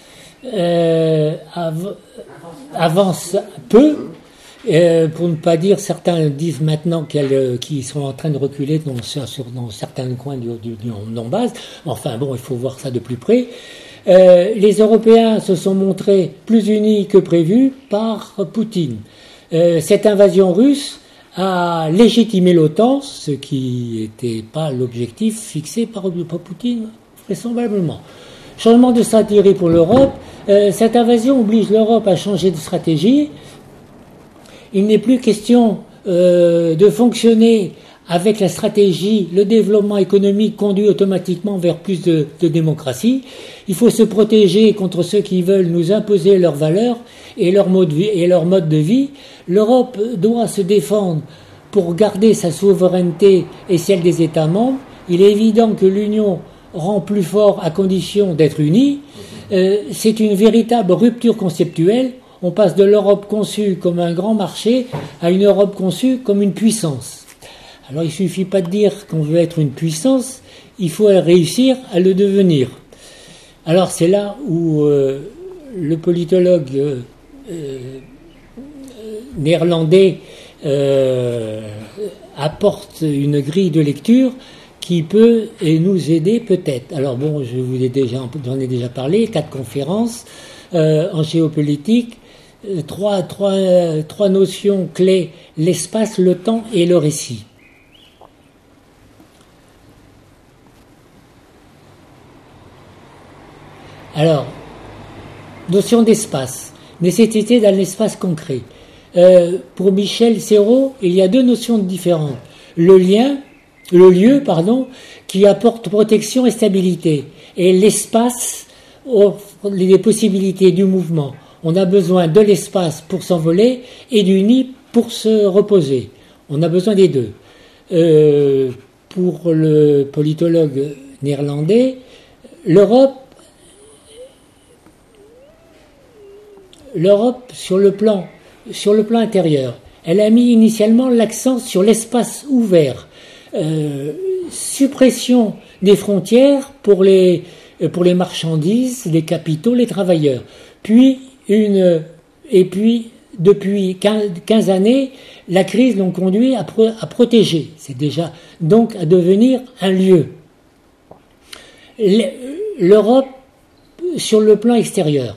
avance peu, pour ne pas dire, certains disent maintenant qu'ils sont en train de reculer dans certains coins du Donbass. Enfin bon, il faut voir ça de plus près. Les Européens se sont montrés plus unis que prévu par Poutine. Cette invasion russe a légitimé l'OTAN, ce qui n'était pas l'objectif fixé par Poutine, vraisemblablement. Changement de stratégie pour l'Europe. Cette invasion oblige l'Europe à changer de stratégie. Il n'est plus question de fonctionner avec la stratégie, le développement économique conduit automatiquement vers plus de démocratie. Il faut se protéger contre ceux qui veulent nous imposer leurs valeurs et leur mode de vie. L'Europe doit se défendre pour garder sa souveraineté et celle des États membres. Il est évident que l'Union rend plus fort à condition d'être unie. C'est une véritable rupture conceptuelle. On passe de l'Europe conçue comme un grand marché à une Europe conçue comme une puissance. Alors il ne suffit pas de dire qu'on veut être une puissance, il faut réussir à le devenir. Alors c'est là où le politologue néerlandais apporte une grille de lecture qui peut nous aider peut-être. Alors bon, j'en ai déjà parlé, 4 conférences en géopolitique, trois notions clés, l'espace, le temps et le récit. Alors, notion d'espace, nécessité d'un espace concret. Pour Michel Serrault, il y a 2 notions différentes. Le lieu, qui apporte protection et stabilité, et l'espace offre les possibilités du mouvement. On a besoin de l'espace pour s'envoler et du nid pour se reposer. On a besoin des deux. Pour le politologue néerlandais, l'Europe, sur le plan intérieur, elle a mis initialement l'accent sur l'espace ouvert, suppression des frontières pour les marchandises, les capitaux, les travailleurs. Puis depuis 15 années, la crise l'ont conduit à protéger. C'est déjà donc à devenir un lieu. L'Europe sur le plan extérieur.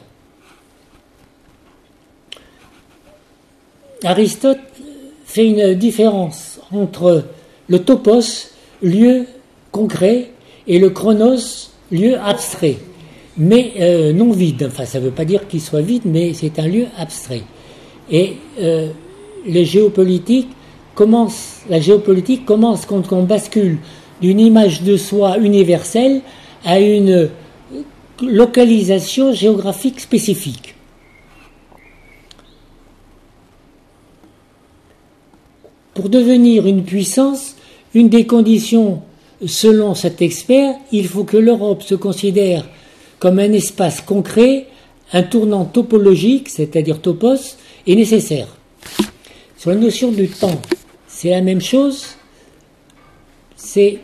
Aristote fait une différence entre le topos, lieu concret, et le chronos, lieu abstrait, mais non vide. Enfin, ça ne veut pas dire qu'il soit vide, mais c'est un lieu abstrait. Et la géopolitique commence quand on bascule d'une image de soi universelle à une localisation géographique spécifique. pour devenir une puissance, une des conditions, selon cet expert, il faut que l'Europe se considère comme un espace concret, un tournant topologique, c'est-à-dire topos, est nécessaire. Sur la notion du temps, c'est la même chose. C'est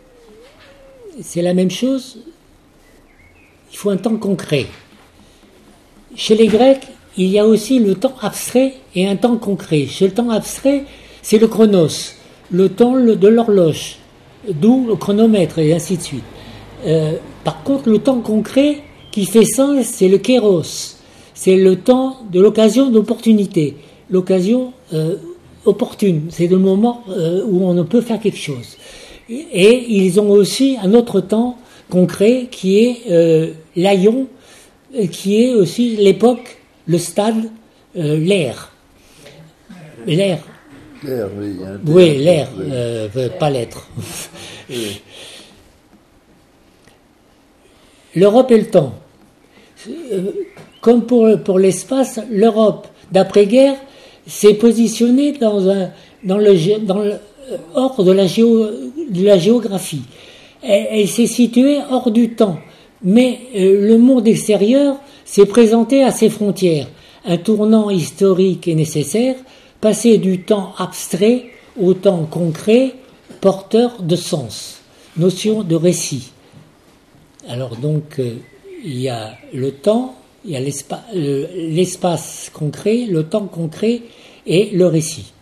la même chose. Il faut un temps concret. Chez les Grecs, il y a aussi le temps abstrait et un temps concret. Chez le temps abstrait, c'est le chronos, le temps de l'horloge, d'où le chronomètre et ainsi de suite. Par contre, le temps concret qui fait sens, c'est le kéros. C'est le temps de l'occasion d'opportunité. L'occasion opportune, c'est le moment où on peut faire quelque chose. Et ils ont aussi un autre temps concret qui est l'aion, qui est aussi l'époque, le stade, l'ère. L'ère. L'air, oui. Oui, l'ère, pas l'être. Oui. L'Europe et le temps. Comme pour l'espace, l'Europe, d'après-guerre, s'est positionnée hors de la géographie. Elle s'est située hors du temps. Mais le monde extérieur s'est présenté à ses frontières. Un tournant historique est nécessaire, passer du temps abstrait au temps concret, porteur de sens, notion de récit. Alors donc, il y a le temps, il y a l'espace concret, le temps concret et le récit.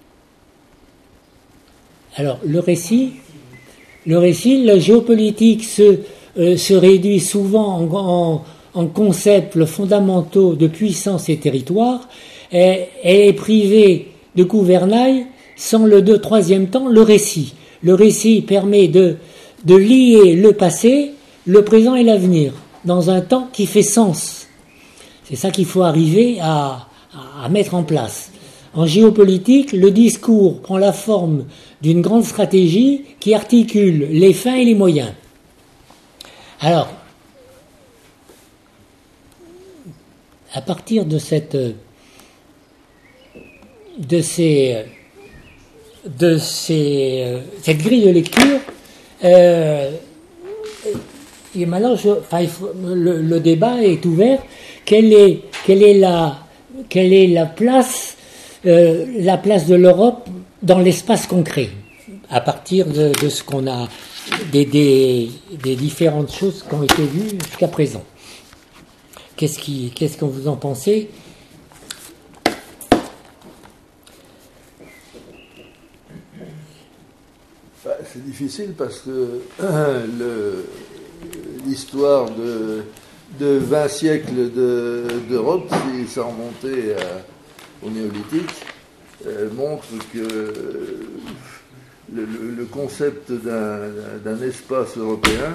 Alors, le récit, la géopolitique se réduit souvent en concepts fondamentaux de puissance et territoire. Elle est privée de gouvernail sans le troisième temps, le récit. Le récit permet de lier le passé, le présent et l'avenir dans un temps qui fait sens. C'est ça qu'il faut arriver à mettre en place. En géopolitique, le discours prend la forme d'une grande stratégie qui articule les fins et les moyens. Alors, à partir de cette grille de lecture, et maintenant, le débat est ouvert. Quelle est la place de l'Europe dans l'espace concret, à partir de ce qu'on a, des différentes choses qui ont été vues jusqu'à présent. Qu'est-ce que vous en pensez? C'est difficile parce que l'histoire de 20 siècles d'Europe, si ça remontait au néolithique, montre que le concept d'un espace européen,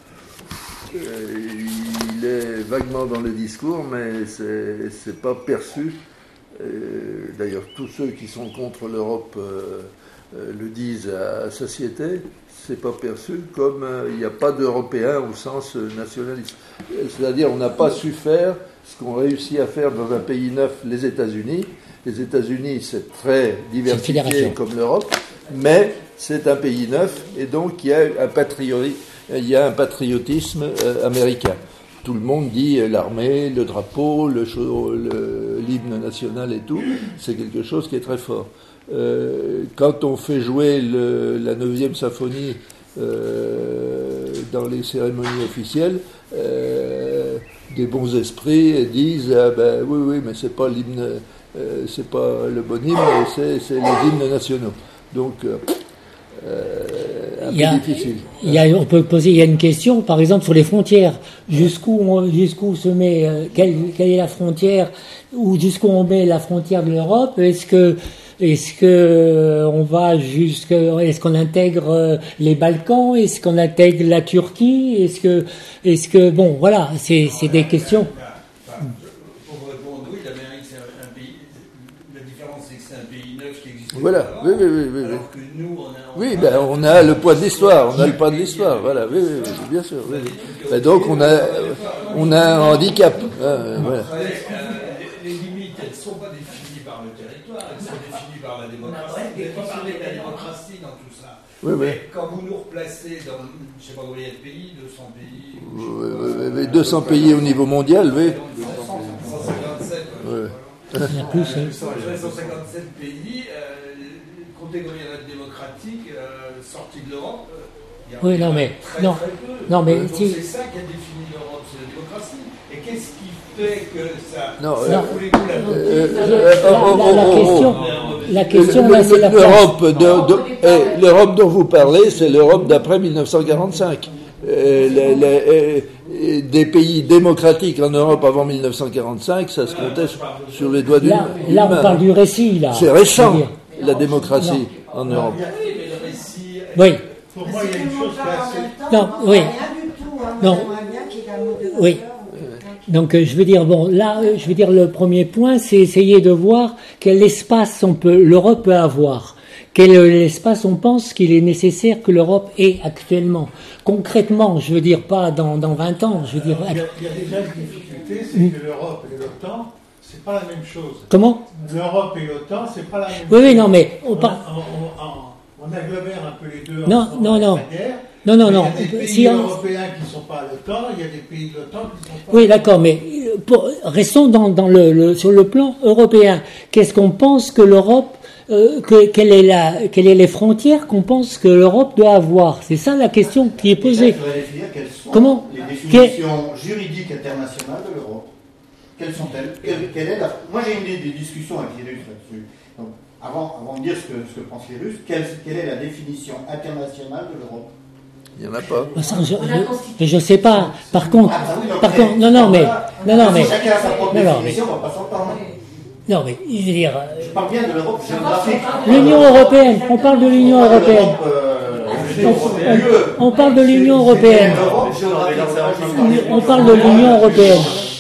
il est vaguement dans le discours, mais c'est pas perçu. D'ailleurs, tous ceux qui sont contre l'Europe le disent à satiété. C'est pas perçu comme il n'y a pas d'Européens au sens nationaliste. C'est-à-dire, on n'a pas su faire ce qu'ont réussi à faire dans un pays neuf les États-Unis. Les États-Unis, c'est très diversifié comme l'Europe, mais c'est un pays neuf et donc il y a un patriotisme américain. Tout le monde dit l'armée, le drapeau, l'hymne national et tout, c'est quelque chose qui est très fort. Quand on fait jouer la 9e symphonie dans les cérémonies officielles, des bons esprits disent oui, mais c'est pas l'hymne, c'est pas le bon hymne, c'est les hymnes nationaux. Donc un peu difficile. On peut poser, il y a une question, par exemple sur les frontières, jusqu'où se met, quelle est la frontière, ou jusqu'où on met la frontière de l'Europe? Est-ce qu'on intègre les Balkans? Est-ce qu'on intègre la Turquie? Est-ce que bon, voilà, c'est des questions. Pour vous répondre, oui, l'Amérique c'est un pays. La différence c'est que c'est un pays neuf qui existe. Voilà, oui. Alors que nous, on a le poids de l'histoire, on a le poids de l'histoire, voilà, oui, bien sûr. Oui. Donc on a un handicap. Voilà. Les limites, elles ne sont pas définies par le territoire, elles sont définies par la démocratie. démocratie dans tout ça. Oui, oui. Mais quand vous nous replacez dans, je ne sais pas combien de pays, 200 pays. 200 pays au niveau mondial, oui. 157. Ouais. Il y en a plus, hein. 157 pays, comptez combien il y en a de démocratiques sortis de l'Europe. Oui, non, mais très, non, très peu. non, mais Donc si- c'est ça qui a défini l'Europe, c'est la démocratie. Et qu'est-ce qui fait que ça, Non, ça voulez-vous la question là, c'est la place. L'Europe dont vous parlez, c'est l'Europe d'après 1945. Des pays démocratiques en Europe avant 1945, ça se comptait sur les doigts d'une main. Là, on parle du récit, là. C'est je récent, veux dire. la démocratie en Europe. Oui, mais le récit. Oui, Pour moi, il y a une chose qui est assez. non, oui. Rien du tout, hein. Non. J'aimerais bien qu'il y ait un modérateur Oui. ou quelqu'un qui- Donc, je veux dire, bon, là, je veux dire, le premier point, c'est essayer de voir quel espace l'Europe peut avoir. Quel espace on pense qu'il est nécessaire que l'Europe ait actuellement. Concrètement, je veux dire, pas dans 20 ans, je veux dire. Il y a déjà une difficulté, c'est que l'Europe et l'OTAN, c'est pas la même chose. Comment? L'Europe et l'OTAN, c'est pas la même Oui, chose. oui, non, mais on On parle. agglomère un peu les deux Non, ensemble non, avec non. la guerre. Non, non, Mais non. Il y a des pays Si on- européens qui ne sont pas à l'OTAN, il y a des pays de l'OTAN qui ne sont pas. Oui, d'accord, mais restons sur le plan européen. Qu'est-ce qu'on pense que l'Europe, quelle est les frontières qu'on pense que l'Europe doit avoir? C'est ça la question qui est posée. Je voudrais définir quelles sont Comment les définitions juridiques internationales de l'Europe. Quelles sont-elles? Quelle est moi, j'ai eu des discussions avec les Russes là-dessus. Donc, avant de dire ce que pensent les Russes, quelle est la définition internationale de l'Europe? Il n'y en a pas. Ça, je sais pas. Par contre, non, mais Chacun a sa propre non, définition, on ne va pas s'entendre. non, mais je veux dire, Je parle bien de l'Europe géographique. l'Union européenne. On parle de l'Union européenne. On parle de l'Union européenne. On parle de l'Union européenne.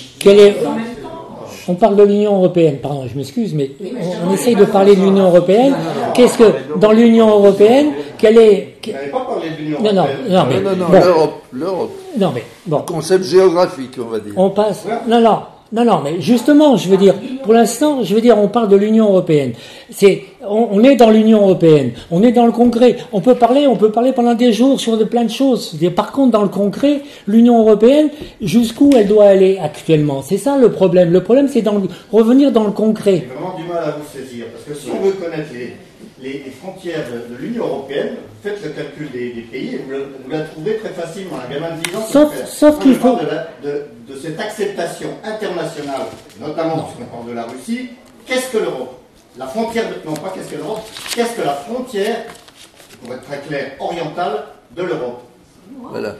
On parle de l'Union européenne, pardon, je m'excuse, mais on essaye de parler de l'Union européenne. Qu'est-ce que, dans l'Union européenne, quelle est... Vous n'avez pas parlé de l'Union Non, européenne. non, mais... Non, bon, l'Europe. non, mais, bon, Concept géographique, on va dire. on passe... Non, mais justement, je veux dire, pour l'instant, je veux dire, on parle de l'Union européenne. On est dans l'Union européenne, on est dans le concret. On peut parler pendant des jours sur plein de choses. Par contre, dans le concret, l'Union européenne, jusqu'où elle doit aller actuellement? C'est ça le problème. Le problème, c'est revenir dans le concret. J'ai vraiment du mal à vous saisir, parce que si on veut connaître les frontières de l'Union européenne, faites le calcul des pays et vous la trouvez très facilement. Un gamin de 10 ans, Sauf qu'il faut... de cette acceptation internationale, notamment puisqu'on parle de la Russie, qu'est-ce que l'Europe? La frontière, non pas qu'est-ce que l'Europe, qu'est-ce que la frontière, pour être très clair, orientale de l'Europe? Voilà.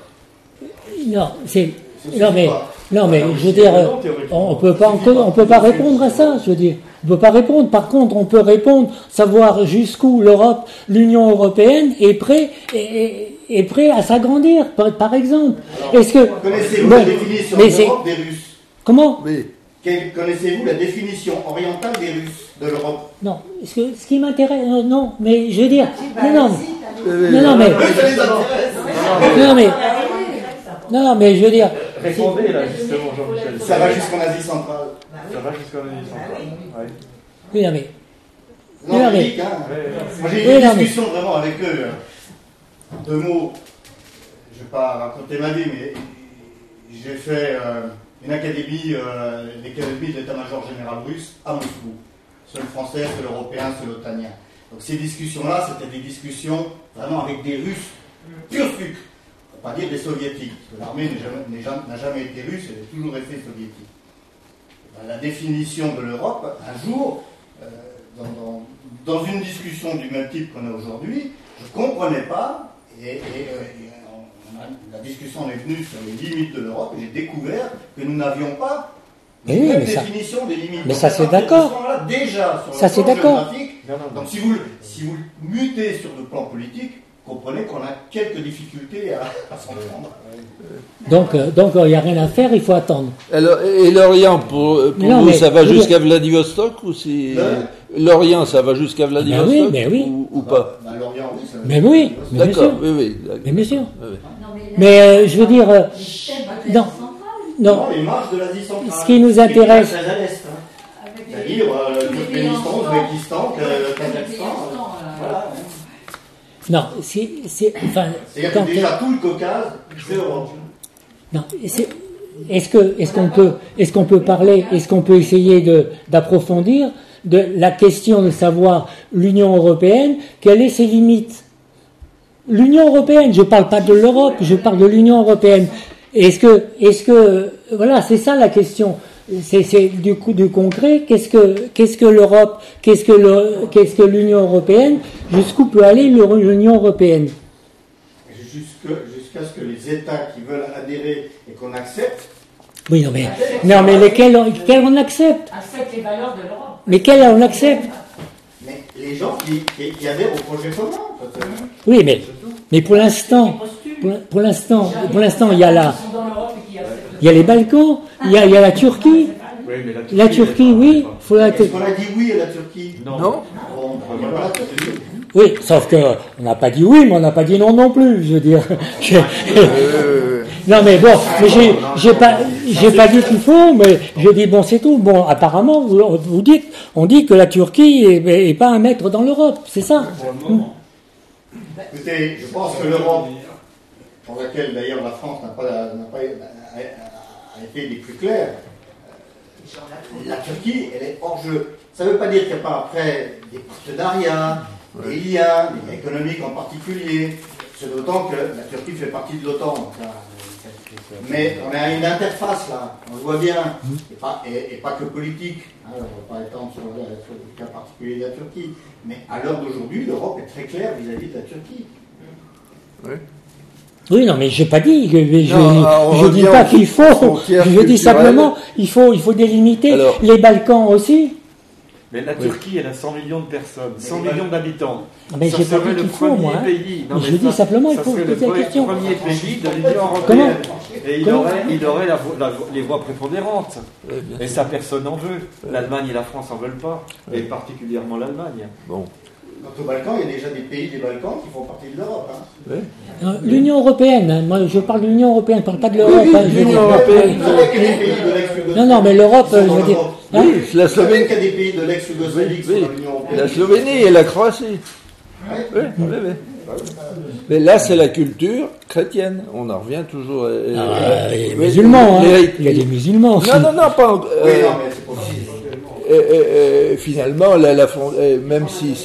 Non, mais je veux dire, on peut pas répondre à ça, je veux dire. On peut pas répondre. Par contre, on peut répondre, savoir jusqu'où l'Europe, l'Union européenne est prêt à s'agrandir, par exemple. Est-ce que Connaissez-vous la définition de l'Europe des Russes? Comment? Oui. Connaissez-vous la définition orientale des Russes de l'Europe? Non. Ce qui m'intéresse, non, mais je veux dire, Bah, non, mais Eux, ça les intéresse. non, mais je veux dire. Répondez là, justement, Jean-Michel. Ça va jusqu'en Asie centrale. Ça va jusqu'en Asie centrale. Ouais. Oui, non, mais. Non, Oui, mais- Eric, hein. Ouais. Moi, j'ai eu Oui, une non, mais- discussion vraiment avec eux. Deux mots. Je ne vais pas raconter ma vie, mais j'ai fait une académie, l'académie de l'état-major général russe à Moscou. Seul français, seul européen, seul otanien. Donc ces discussions-là, c'était des discussions vraiment avec des Russes pur sucre. Pour pas dire des soviétiques, parce que l'armée n'a jamais été russe, elle a toujours été soviétique. La définition de l'Europe, un jour, dans une discussion du même type qu'on a aujourd'hui, je ne comprenais pas, la discussion est venue sur les limites de l'Europe, et j'ai découvert que nous n'avions pas Mais une oui, même mais ça- définition des limites. mais Donc, ça, à c'est partir de d'accord. ce moment-là, déjà, sur Ça, le c'est plan d'accord. géographique, Non, non, non. donc si vous mutez sur le plan politique, comprenez qu'on a quelques difficultés à s'en prendre. Donc, il n'y a rien à faire, il faut attendre. Alors, et l'Orient, pour Non, vous, mais ça va je veux jusqu'à Vladivostok ou c'est... L'Orient, ça va jusqu'à Vladivostok oui, mais oui. ou pas? Bah, l'Orient, oui, ça Mais oui, mais bien D'accord, sûr. oui. d'accord. Mais bien sûr. Oui, oui. Mais je veux dire, non, Non, non. les marges de l'Asie centrale. Ce qui nous intéresse- C'est à l'est, hein. C'est-à-dire le Turkménistan, l'Ouzbékistan, le Kazakhstan. Voilà. Non, enfin, C'est-à-dire que déjà tout le Caucase, c'est Europe. Non, est-ce qu'on peut parler, est-ce qu'on peut essayer d'approfondir de la question de savoir l'Union européenne, quelles sont ses limites? L'Union européenne, je ne parle pas de l'Europe, je parle de l'Union européenne. Est-ce que, voilà, c'est ça la question. C'est du concret. Qu'est-ce que l'Europe, qu'est-ce que l'Union européenne, jusqu'où peut aller l'Union européenne? Jusqu'à ce que les États qui veulent adhérer et qu'on accepte. Oui, non mais lesquels on accepte? Accepte les valeurs de l'Europe. Mais quels on accepte? Mais les gens qui adhèrent au projet commun. Oui, mais pour l'instant, il y a les Balkans, il y a la Turquie. Oui, mais La Turquie, oui. Est-ce qu'on a dit oui à la Turquie? Non. Bon, voilà, oui, sauf que on n'a pas dit oui, mais on n'a pas dit non non plus. Je veux dire. Non mais bon, mais j'ai pas dit qu'il faut, mais je dis bon c'est tout. Bon, apparemment on dit que la Turquie est pas un mètre dans l'Europe, c'est ça. Écoutez, je pense que l'Europe, pour laquelle d'ailleurs la France n'a pas été des plus clairs, la Turquie, elle est hors jeu. Ça ne veut pas dire qu'il n'y a pas après des partenariats, des liens, des liens économiques en particulier. C'est d'autant que la Turquie fait partie de l'OTAN. Mais on a une interface là, on le voit bien, et pas que politique. On ne va pas étendre sur le cas particulier de la Turquie. Mais à l'heure d'aujourd'hui, l'Europe est très claire vis-à-vis de la Turquie. Oui. Oui, non, mais j'ai pas dit. Je dis pas qu'il faut. Je dis simplement, il faut délimiter les Balkans aussi. Mais la Turquie, elle a 100 millions de personnes, 100 millions d'habitants. Mais ça j'ai pas serait dit le qu'il faut, premier moi. pays. Non, je dis simplement, il faut poser la question. Le premier pays de l'Union européenne. Comment? Et il aurait les voix prépondérantes. Et ça, personne n'en veut. L'Allemagne et la France n'en veulent pas. Et particulièrement l'Allemagne. Bon. Quant aux Balkans, il y a déjà des pays des Balkans qui font partie de l'Europe. Hein. Oui. L'Union européenne, hein, moi je parle de l'Union européenne, je ne parle pas de l'Europe. Oui, hein, l'Union européenne. Vous savez qu'il y a des pays de l'ex-Yougoslavie. Non, mais l'Europe, je veux dire. Hein? Oui, la Vous savez Slovénie. qu'il y a des pays de l'ex-Yougoslavie qui sont dans l'Union européenne. La Slovénie et la Croatie. Oui. Mais là, c'est la culture chrétienne. On en revient toujours. Les musulmans, hein. Il y a des musulmans aussi. Non, pas encore. Oui, non, mais c'est pas possible. Finalement, même si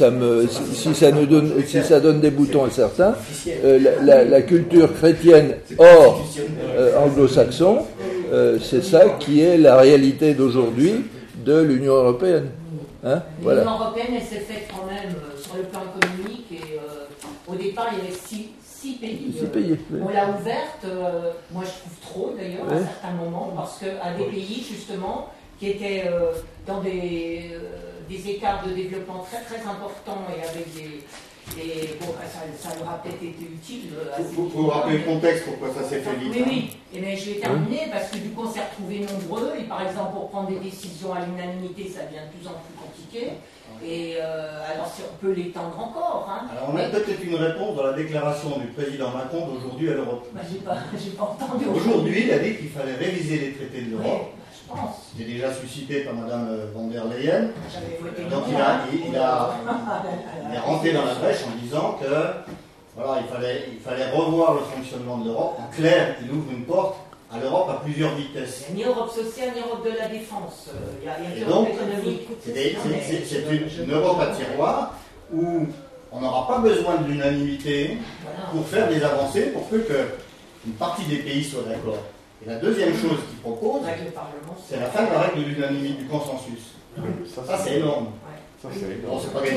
ça donne des boutons à certains, la culture chrétienne hors anglo-saxon, c'est ça qui est la réalité d'aujourd'hui de l'Union européenne. Hein, voilà. L'Union européenne, elle s'est faite quand même sur le plan économique et au départ, il y avait six pays. Oui. On l'a ouverte, moi je trouve trop d'ailleurs à certains moments, parce qu'à des pays justement qui étaient dans des écarts de développement très très importants et avec bon, ça leur a peut-être été utile. Vous vous rappelez le contexte pourquoi ça s'est fait vite? Oui. Et bien, je vais terminer parce que du coup on s'est retrouvés nombreux et par exemple pour prendre des décisions à l'unanimité ça devient de plus en plus compliqué. Et alors si on peut l'étendre encore. Hein. Alors on a peut-être une réponse dans la déclaration du président Macron d'aujourd'hui à l'Europe. J'ai pas entendu. Aujourd'hui, il a dit qu'il fallait réviser les traités de l'Europe. Je pense. C'est déjà suscité par Madame von der Leyen. Donc il il est rentré dans la brèche en disant que voilà, il fallait revoir le fonctionnement de l'Europe. En clair, il ouvre une porte à l'Europe à plusieurs vitesses. Ni Europe sociale, ni Europe de la défense. Il y a et donc, c'est une Europe à tiroir où on n'aura pas besoin de l'unanimité pour faire des avancées, pour que une partie des pays soit d'accord. Et la deuxième chose qu'il propose, c'est la fin de la règle de l'unanimité, du consensus. Ça, c'est énorme. Ça, c'est énorme. Bon, c'est pas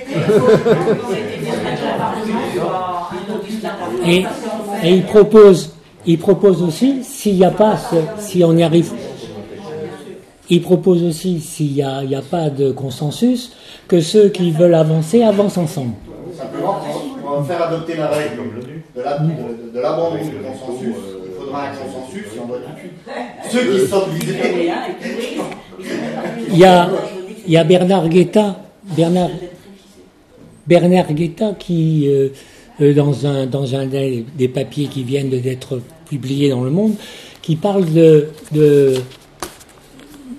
gagné. Et il propose aussi, s'il n'y a pas, si on y arrive, il propose aussi, s'il n'y a pas de consensus, que ceux qui veulent avancer avancent ensemble. Simplement, on va faire adopter la règle de l'abandon du consensus. Il faudra un consensus et on voit tout de suite ceux qui sont visés. Il y a Bernard Guetta qui, dans un des papiers qui viennent d'être publiés dans Le Monde, qui parle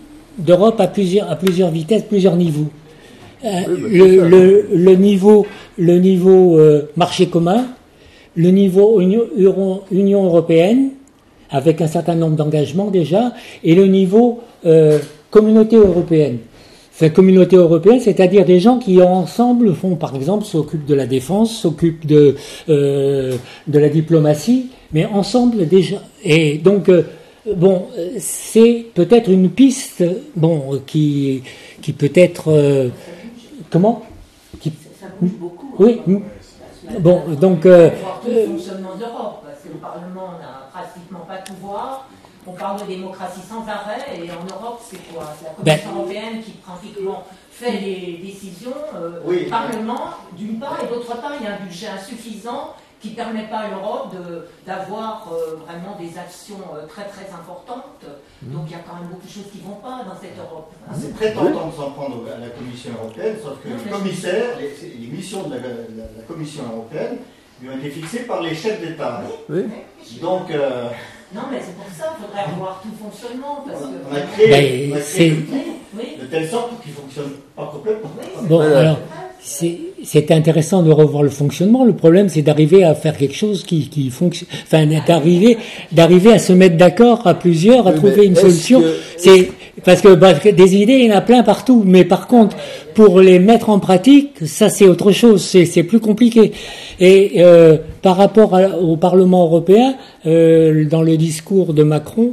d'Europe à plusieurs vitesses, plusieurs niveaux. Le le niveau marché commun, le niveau Union européenne, avec un certain nombre d'engagements déjà, et le niveau communauté européenne. Enfin, communauté européenne, c'est-à-dire des gens qui ensemble font, par exemple, s'occupent de la défense, s'occupent de la diplomatie, mais ensemble déjà. Et donc, bon, c'est peut-être une piste, bon, qui peut être comment Ça bouge beaucoup. Oui. Bon, donc. On voir tout le fonctionnement de l'Europe, parce que le Parlement n'a pratiquement pas de pouvoir. On parle de démocratie sans arrêt, et en Europe, c'est quoi? C'est la Commission européenne qui pratiquement fait les décisions. Le Parlement, d'une part, et d'autre part, il y a un budget insuffisant qui ne permet pas à l'Europe d'avoir vraiment des actions très très importantes. Donc il y a quand même beaucoup de choses qui ne vont pas dans cette Europe. C'est très tentant de s'en prendre à la Commission européenne, sauf que les commissaires, les missions de la Commission européenne lui ont été fixées par les chefs d'État. Oui. Donc... Non, mais c'est pour ça qu'il faudrait revoir tout le fonctionnement. Parce que... On a créé de telle sorte qu'il ne fonctionne pas complètement. Bon, alors, c'est intéressant de revoir le fonctionnement. Le problème, c'est d'arriver à faire quelque chose qui fonctionne. Enfin, d'arriver à se mettre d'accord à plusieurs, à trouver une solution. C'est parce que des idées, il y en a plein partout. Mais par contre, pour les mettre en pratique, ça c'est autre chose. C'est plus compliqué. Et par rapport au Parlement européen, dans le discours de Macron,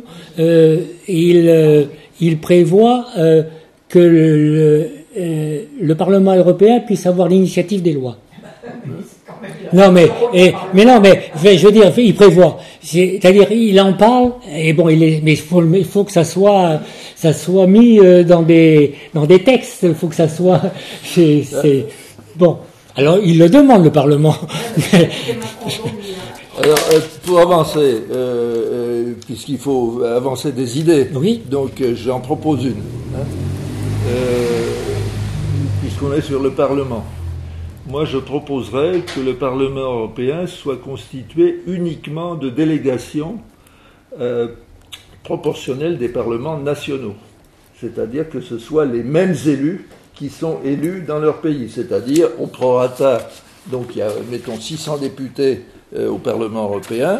il prévoit que le Parlement européen puisse avoir l'initiative des lois. Non mais je veux dire, il prévoit, c'est-à-dire il en parle et bon, mais il faut que ça soit mis dans des textes, il faut que ça soit c'est bon. Alors il le demande, le Parlement. Alors, pour avancer, puisqu'il faut avancer des idées, oui. Donc j'en propose une, puisqu'on est sur le Parlement. Moi, je proposerais que le Parlement européen soit constitué uniquement de délégations proportionnelles des parlements nationaux. C'est-à-dire que ce soit les mêmes élus qui sont élus dans leur pays. C'est-à-dire, au prorata, donc il y a, mettons, 600 députés au Parlement européen.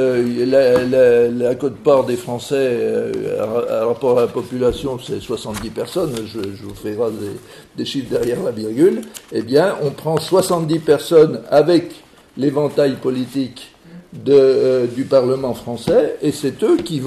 La quote-part des Français à rapport à la population, c'est 70 personnes, je vous ferai des chiffres derrière la virgule. Eh bien, on prend 70 personnes avec l'éventail politique du Parlement français, et c'est eux qui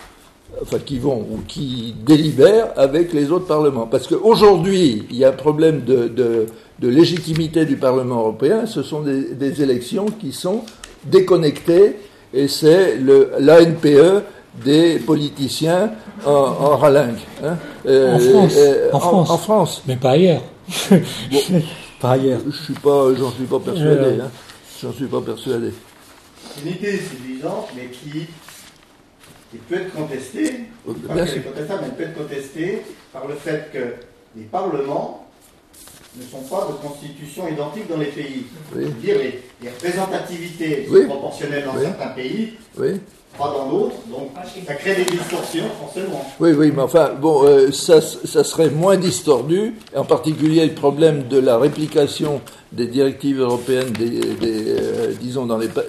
délibèrent avec les autres parlements. Parce qu'aujourd'hui, il y a un problème de légitimité du Parlement européen, ce sont des élections qui sont déconnectées, et c'est l'ANPE des politiciens en ralingue. Hein. En France. Mais pas ailleurs. Bon, pas ailleurs. J'en suis pas persuadé. Hein. J'en suis pas persuadé. Une idée séduisante, mais qui peut être contestée. Pas qu'elle est contestable, mais elle peut être contestée par le fait que les parlements ne sont pas de constitution identique dans les pays. Oui. Dire les représentativités sont proportionnelles dans certains pays, pas dans d'autres, donc ça crée des distorsions forcément. Oui, mais enfin, bon, ça serait moins distordu, en particulier le problème de la réplication des directives européennes, disons dans les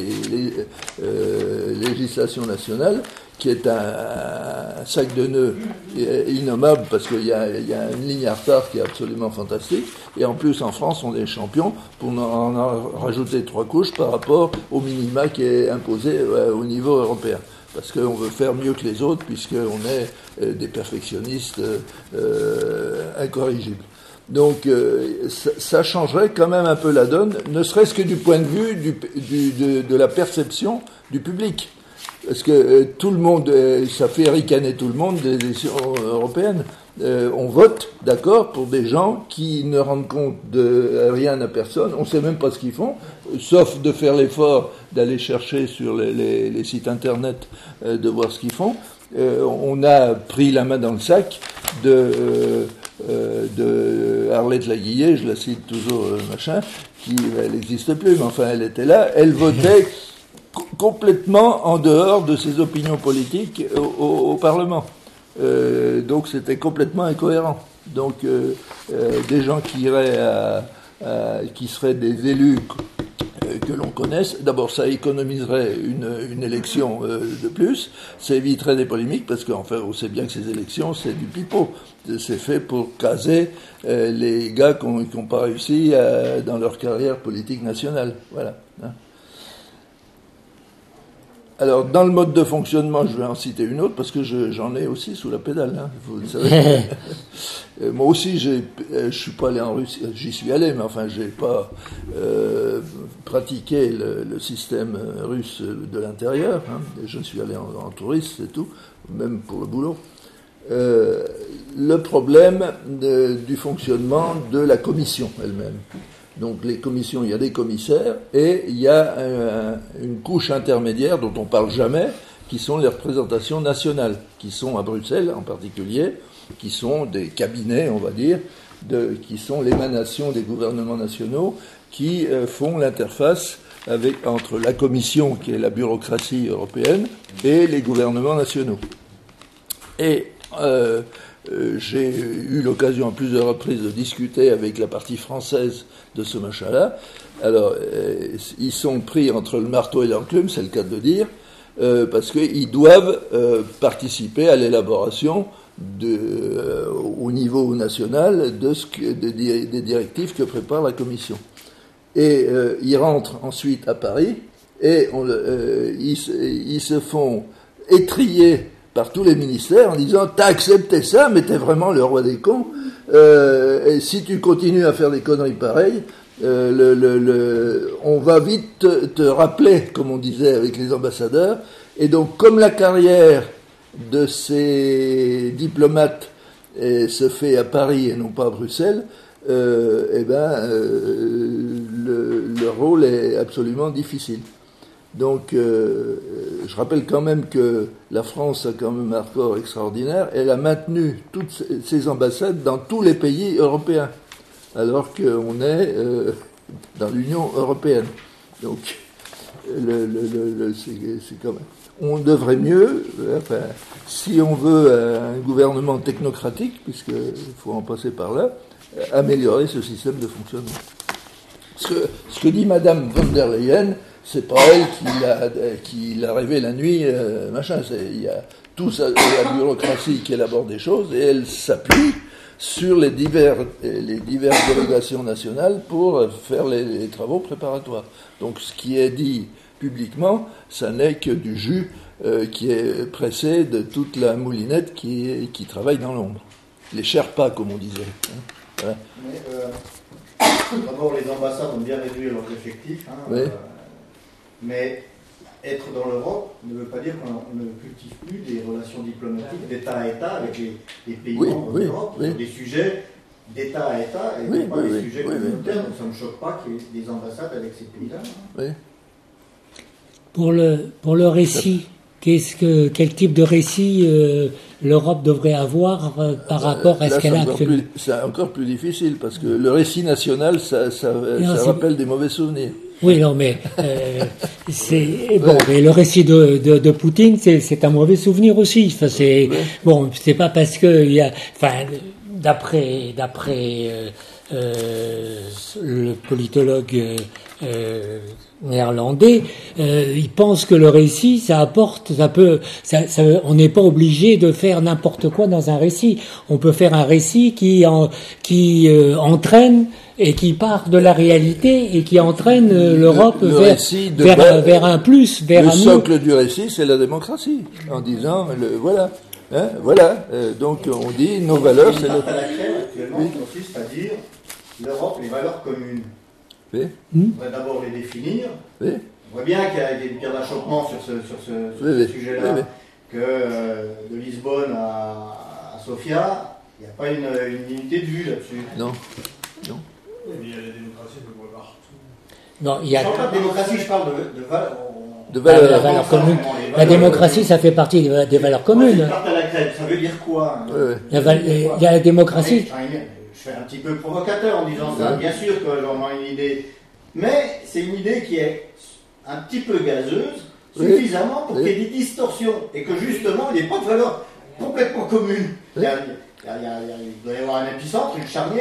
législations nationales, qui est un sac de nœuds innommable, parce qu'il y a une ligne à retard qui est absolument fantastique, et en plus en France on est champion pour en rajouter 3 couches par rapport au minima qui est imposé au niveau européen, parce qu'on veut faire mieux que les autres, puisqu'on est des perfectionnistes incorrigibles. Donc ça changerait quand même un peu la donne, ne serait-ce que du point de vue de la perception du public. Parce que tout le monde, ça fait ricaner tout le monde des élections européennes. On vote, d'accord, pour des gens qui ne rendent compte de rien à personne. On ne sait même pas ce qu'ils font, sauf de faire l'effort d'aller chercher sur les sites internet, de voir ce qu'ils font. On a pris la main dans le sac de Arlette Laguillet, je la cite toujours, elle n'existe plus, mais enfin elle était là, elle votait complètement en dehors de ses opinions politiques au Parlement. Donc c'était complètement incohérent. Donc des gens qui iraient qui seraient des élus que l'on connaisse. D'abord, ça économiserait une élection de plus, ça éviterait des polémiques, parce qu'enfin, on sait bien que ces élections, c'est du pipeau. C'est fait pour caser les gars qui n'ont pas réussi dans leur carrière politique nationale. Voilà. Alors, dans le mode de fonctionnement, je vais en citer une autre, parce que j'en ai aussi sous la pédale, hein, vous le savez. Moi aussi, je suis pas allé en Russie, j'y suis allé, mais enfin, j'ai pas pratiqué le système russe de l'intérieur. Hein. Je suis allé en touriste, c'est tout, même pour le boulot. Le problème du fonctionnement de la commission elle-même. Donc les commissions, il y a des commissaires et il y a une couche intermédiaire dont on ne parle jamais, qui sont les représentations nationales, qui sont à Bruxelles en particulier, qui sont des cabinets, on va dire, qui sont l'émanation des gouvernements nationaux, qui font l'interface entre la Commission, qui est la bureaucratie européenne, et les gouvernements nationaux. Et j'ai eu l'occasion à plusieurs reprises de discuter avec la partie française de ce machin-là. Alors, ils sont pris entre le marteau et l'enclume, c'est le cas de le dire, parce qu'ils doivent participer à l'élaboration au niveau national des directives que prépare la Commission. Et ils rentrent ensuite à Paris et ils se font étrier par tous les ministères en disant « T'as accepté ça, mais t'es vraiment le roi des cons. Et si tu continues à faire des conneries pareilles, on va vite te rappeler, comme on disait avec les ambassadeurs. » Et donc, comme la carrière de ces diplomates se fait à Paris et non pas à Bruxelles, le rôle est absolument difficile. Donc, je rappelle quand même que la France a quand même un record extraordinaire. Elle a maintenu toutes ses ambassades dans tous les pays européens, alors qu'on est dans l'Union européenne. Donc, c'est quand même... On devrait mieux, enfin, si on veut un gouvernement technocratique, puisqu'il faut en passer par là, améliorer ce système de fonctionnement. Ce que dit Madame von der Leyen, c'est pas elle qui l'a rêvé la nuit, machin. Il y a toute la bureaucratie qui élabore des choses et elle s'appuie sur les diverses délégations nationales pour faire les travaux préparatoires. Donc ce qui est dit publiquement, ça n'est que du jus qui est pressé de toute la moulinette qui travaille dans l'ombre. Les Sherpas, comme on disait. Hein. Voilà. Mais, d'abord, les ambassades ont bien réduit leurs effectifs. Hein, oui. Mais être dans l'Europe ne veut pas dire qu'on ne cultive plus des relations diplomatiques d'État à État avec les pays membres d'Europe, des sujets d'État à État et non pas des sujets communautaires. Donc ça ne me choque pas qu'il y ait des ambassades avec ces pays-là. Hein. Oui. Pour le récit, quel type de récit l'Europe devrait avoir par rapport à ce qu'elle a actuellement? C'est encore plus difficile parce que le récit national, ça rappelle des mauvais souvenirs. Oui, non, mais mais le récit de Poutine, c'est un mauvais souvenir aussi. Enfin, c'est pas parce que il y a, enfin, d'après le politologue néerlandais, il pense que le récit, ça apporte, on n'est pas obligé de faire n'importe quoi dans un récit. On peut faire un récit qui entraîne et qui part de la réalité et qui entraîne l'Europe vers un plus, vers un mieux. Le socle du récit, c'est la démocratie, en disant, donc on dit, nos valeurs, c'est... La crème, actuellement, consiste à dire, l'Europe, les valeurs communes. Oui. On va d'abord les définir. Oui. On voit bien qu'il y a des pierres d'achoppement sur ce sujet-là, que de Lisbonne à Sofia, il n'y a pas une unité de vue là-dessus. Non. Il y a la démocratie un peu partout. Non, il y a... Je ne parle pas de démocratie, je parle de valeurs communes. La démocratie, ça fait partie des valeurs communes. Ça veut dire quoi? Il y a la démocratie. Je fais un petit peu provocateur en disant ça. Bien sûr que j'en ai une idée. Mais c'est une idée qui est un petit peu gazeuse, suffisamment pour qu'il y ait des distorsions. Et que justement, il n'y ait pas de valeur complètement commune. Il doit y avoir un épicentre, une charnière.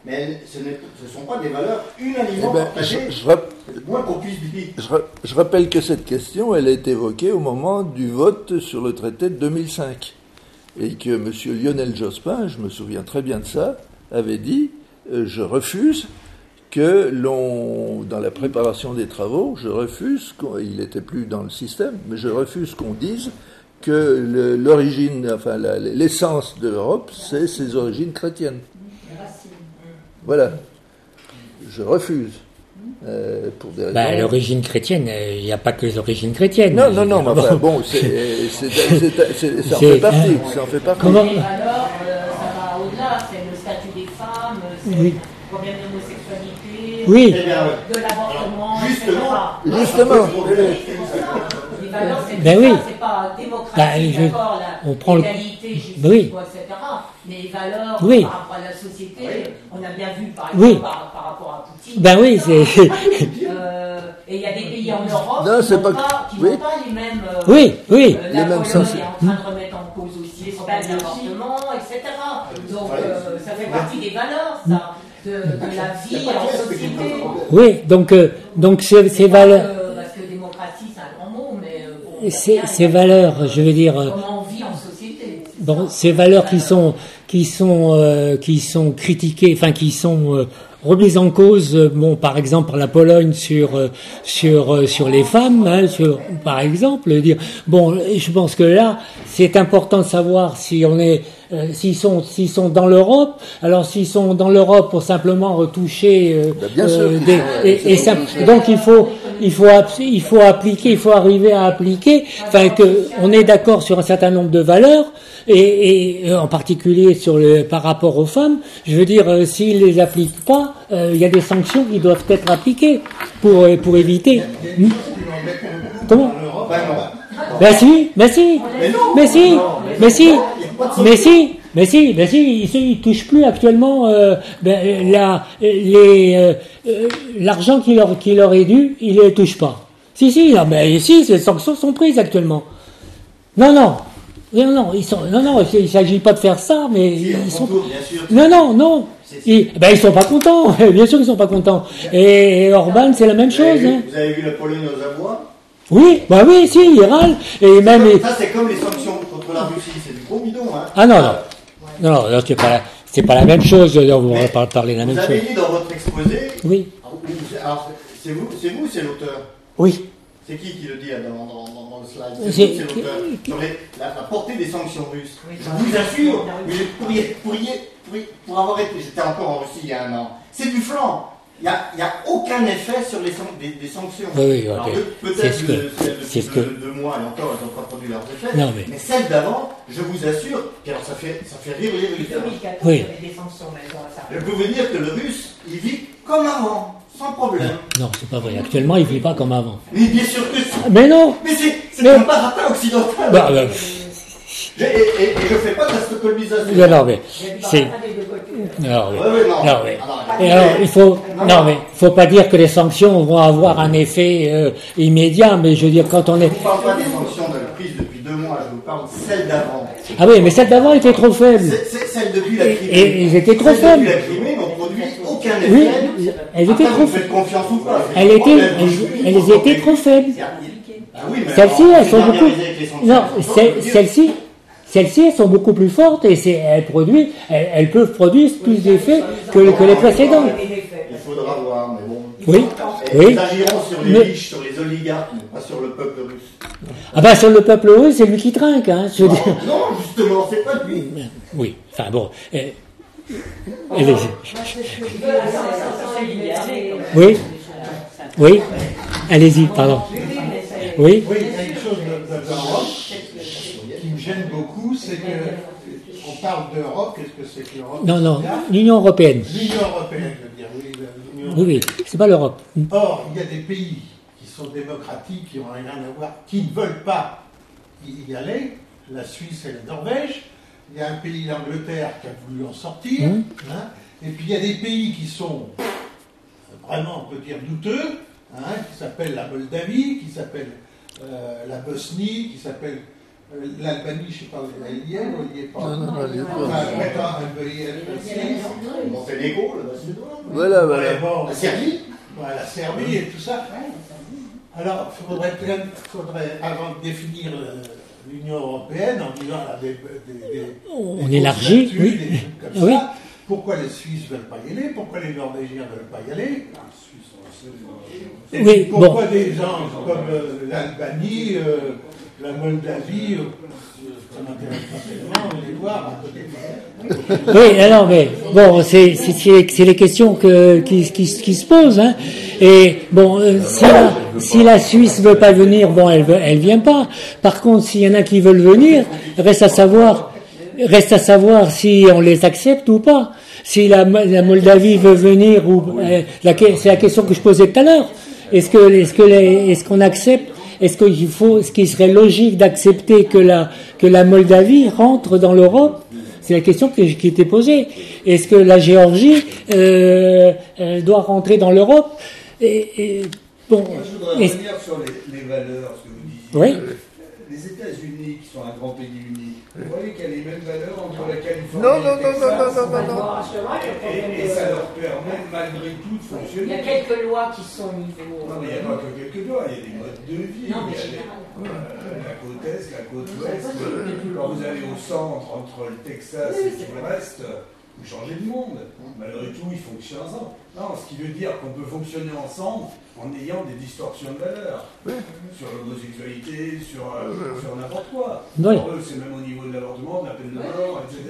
mais ce ne sont pas des valeurs unanimement partagées. C'est moins qu'on puisse dire. Je rappelle que cette question, elle a été évoquée au moment du vote sur le traité de 2005. Et que M. Lionel Jospin, je me souviens très bien de ça, avait dit je refuse que dans la préparation des travaux, je refuse, il n'était plus dans le système, mais je refuse qu'on dise que l'origine, enfin l'essence de l'Europe, c'est ses origines chrétiennes. Voilà. Je refuse. Pour des raisons... l'origine chrétienne, il n'y a pas que les origines chrétiennes. Non, mais enfin, bon, ça en fait partie. Ça en fait partie. Comment les valeurs, ça va au-delà, c'est le statut des femmes, c'est le problème d'homosexualité, de l'avortement, Justement. Les valeurs, c'est pas démocratie, d'accord, l'égalité, justice, etc. Mais les valeurs par rapport à la société, on a bien vu par exemple par rapport à Poutine. Et il y a des pays en Europe qui n'ont pas les mêmes. Les mêmes sens. Est en train de remettre en cause aussi les problèmes d'avortement, etc. Donc ça fait partie des valeurs, ça, de la vie en société. Oui, donc ces valeurs. Parce que démocratie, c'est un grand mot, mais ces valeurs, je veux dire. Comment on vit en société. Bon, ces valeurs qui sont critiquées, enfin qui sont remises en cause, par exemple par la Pologne sur les femmes, par exemple, dire je pense que là c'est important de savoir si on est s'ils sont dans l'Europe. Alors s'ils sont dans l'Europe pour simplement retoucher donc il faut appliquer, il faut arriver à appliquer, enfin que on est d'accord sur un certain nombre de valeurs. Et en particulier par rapport aux femmes, je veux dire, s'ils les appliquent pas, il y a des sanctions qui doivent être appliquées pour éviter. Comment ? Ils touchent plus actuellement l'argent qui leur est dû, ils les touchent pas. Si, ces sanctions sont prises actuellement. Non, il s'agit pas de faire ça, mais ils sont. Non. Ils sont pas contents. Bien sûr, ils sont pas contents. Et Orban, c'est la même chose. Vous avez vu la Pologne aux abois ? Oui, il râle. Et même. Ça, c'est comme les sanctions contre la Russie, c'est du gros bidon, hein. Ah non, c'est pas la même chose. On va pas parler de la même chose. Vous avez dit dans votre exposé. Oui. Alors, c'est vous, c'est l'auteur. Oui. C'est qui le dit dans le slide? C'est l'auteur. Sur la portée des sanctions russes. Je vous assure, pour avoir été, j'étais encore en Russie il y a 1 an, c'est du flan. Il n'y a aucun effet sur des sanctions. Oui, alors, peut-être que celles de 2 mois et encore, elles n'ont pas produit leurs effets. Non, mais celles d'avant, je vous assure, et alors ça fait rire les Russes. 2014, il y avait des sanctions, mais je peux vous dire que le Russe, il vit comme avant. Sans problème. Non, c'est pas vrai. Actuellement, il ne vit pas comme avant. Mais bien sûr que si. Mais non. Mais c'est un baratin occidental. Et je ne fais pas de la stockholmisation. Non, mais c'est. Non, il faut pas dire que les sanctions vont avoir un effet immédiat, mais je veux dire quand on est. Je ne vous parle pas des sanctions prises depuis 2 mois. Je vous parle de celles d'avant. Ah oui, mais celles d'avant étaient trop faibles. Celles depuis la Crimée. Et ils étaient trop faibles. Depuis la Crimée n'ont produit aucun effet. Oui, elles étaient trop faibles. Confiance ou pas. Elles étaient trop faibles. Celles-ci, elles sont beaucoup. Non, celles-ci, elles sont beaucoup plus fortes et elles peuvent produire plus d'effets que les précédentes. Il faudra voir, mais bon. Oui. Ils agiront sur les riches, sur les oligarques, mais pas sur le peuple russe. Ah ben sur le peuple russe, c'est lui qui trinque, hein. Non, justement, c'est pas lui. Oui, enfin bon. Oui. Allez-y, pardon. Oui. Oui, il y a une chose d'Europe qui me gêne beaucoup, c'est qu'on parle d'Europe. Qu'est-ce que c'est que l'Europe? Non, l'Union européenne. L'Union européenne, je veux dire, oui, c'est pas l'Europe. Or, il y a des pays qui sont démocratiques, qui n'ont rien à voir, qui ne veulent pas y aller. La Suisse et la Norvège. Il y a un pays, l'Angleterre, qui a voulu en sortir. Et puis il y a des pays qui sont vraiment, on peut dire, douteux, qui s'appellent la Moldavie, qui s'appellent la Bosnie, qui s'appellent l'Albanie, je ne sais pas, elle y est ou elle n'y est pas? Non, elle y est pas. Prétend un pays être Suisse. Monténégro, le Macédoine. Voilà. Bon, La Serbie. voilà, la Serbie et tout ça. Alors, il faudrait, avant de définir l'Union européenne, en disant là, On élargit, statuts, oui. des trucs comme Oui. ça, pourquoi les Suisses ne veulent pas y aller, pourquoi les Norvégiens ne veulent pas y aller, et Oui, puis pourquoi bon. des gens comme l'Albanie, la Moldavie, ça m'intéresse pas tellement de les voir à côté de Oui, alors, mais bon, c'est les questions qui se posent, hein. Et bon, si la Suisse veut pas venir, bon, elle vient pas. Par contre, s'il y en a qui veulent venir, reste à savoir si on les accepte ou pas. Si la Moldavie veut venir ou c'est la question que je posais tout à l'heure. Est-ce qu'on accepte? Est-ce qu'il serait logique d'accepter que la Moldavie rentre dans l'Europe? C'est la question qui était posée. Est-ce que la Géorgie doit rentrer dans l'Europe? Bon. Moi, je voudrais revenir sur les valeurs, ce que vous disiez. Oui. Les États-Unis, qui sont un grand pays unique, vous voyez qu'il y a les mêmes valeurs entre la Californie Non. et le Texas. Et ça leur permet, malgré tout, de Il y fonctionner. a quelques lois qui sont au niveau. Non, mais il n'y a pas que quelques lois, il y a des modes de vie. Non, mais Il y a général. la côte est, la côte ouest. Quand vous allez au centre, entre le Texas et tout le reste, vous changez de monde. Malgré tout, ils fonctionnent ensemble. Non, ce qui veut dire qu'on peut fonctionner ensemble en ayant des distorsions de valeurs. Sur l'homosexualité, sur n'importe quoi. Oui. Pour eux, c'est même au niveau de l'avortement, de la peine de mort, etc.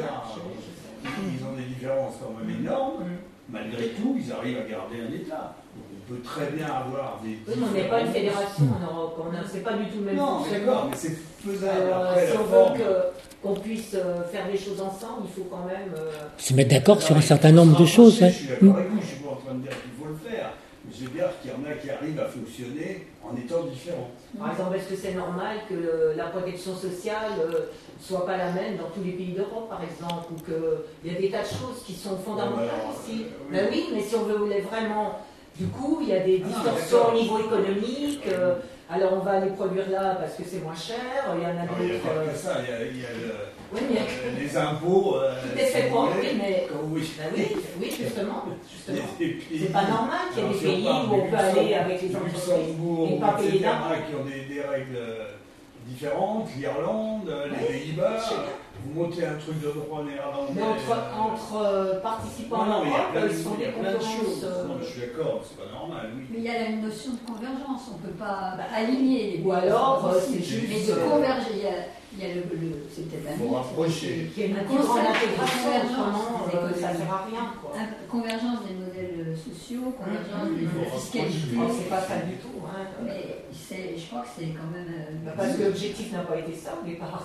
Ils ont des différences quand même énormes. Malgré tout, ils arrivent à garder un État. Donc, on peut très bien avoir des. Oui, mais on n'est pas une fédération en Europe. C'est pas du tout le même Non, fonctionnement. d'accord, mais c'est faisable. Alors, Après, si la on forme. veut qu'on puisse faire des choses ensemble, il faut quand même. Se mettre d'accord sur un certain nombre de choses, hein. Je suis d'accord avec vous, je ne suis pas en train de dire qu'il faut le faire. Mais je veux dire qu'il y en a qui arrivent à fonctionner en étant différents. Par exemple, est-ce que c'est normal que la protection sociale soit pas la même dans tous les pays d'Europe, par exemple, ou qu'il y a des tas de choses qui sont fondamentales ici? Ben oui, mais si on voulait vraiment, du coup, il y a des distorsions au niveau économique. Alors on va les produire là parce que c'est moins cher. Il y en a Il n'y a pas d'autres. que ça, il y a Oui, mais les impôts. tout est fait pour. Oui, mais. Oui. Ben oui, justement. Et puis, C'est pas normal qu'il y ait des pays où on peut aller avec les entreprises Luxembourg, et pas payer etc., d'impôts. qui ont des règles différentes, l'Irlande, les Pays-Bas. Vous montez un truc de droit néerlandais. Mais entre participants en Europe, ils sont des plein de concurrences. choses. Non, mais je suis d'accord, c'est pas normal, oui. Mais il y a une notion de convergence, on ne peut pas aligner les Ou alors, c'est juste, mais de converger. Il y a c'est peut-être un Faut mythe, rapprocher. Qui est une concept grande de intégration, convergence autrement, des ça ne sert à rien. Quoi. convergence des modèles sociaux, convergence des modèles fiscalisés. Oh, c'est pas ça du tout. Hein. Mais je crois que c'est quand même. Parce que l'objectif n'a pas été ça au départ.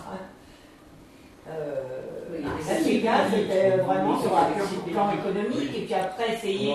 Oui, La FIGA, c'était vraiment sur un plan économique, et puis après essayer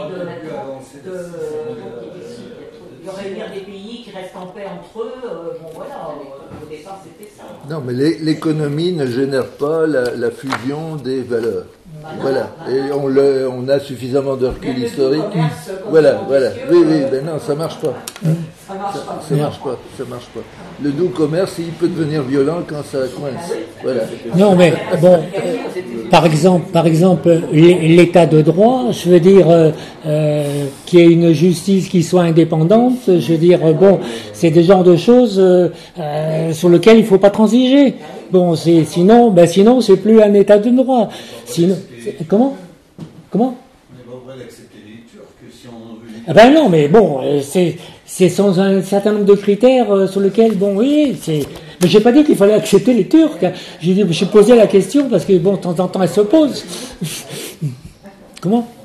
de réunir des pays qui restent en paix entre eux. Bon voilà, au départ c'était ça. Non, mais l'économie ne génère pas la fusion des valeurs. Voilà. Et on a suffisamment de recul historique. Voilà. Oui, ben non, ça marche pas. Ça marche pas. Le doux commerce, il peut devenir violent quand ça coince. Voilà. Non, mais bon, par exemple, l'état de droit, je veux dire, qu'il y ait une justice qui soit indépendante, je veux dire, bon, c'est des genres de choses sur lesquelles il faut pas transiger. Bon, sinon, c'est plus un état de droit. Sinon, comment? On n'est pas prêt d'accepter les Turcs si on veut. Ah ben non, mais bon, c'est sans un certain nombre de critères sur lesquels, bon, oui, mais j'ai pas dit qu'il fallait accepter les Turcs. Hein. J'ai posé la question parce que, bon, de temps en temps, elle se pose. Comment?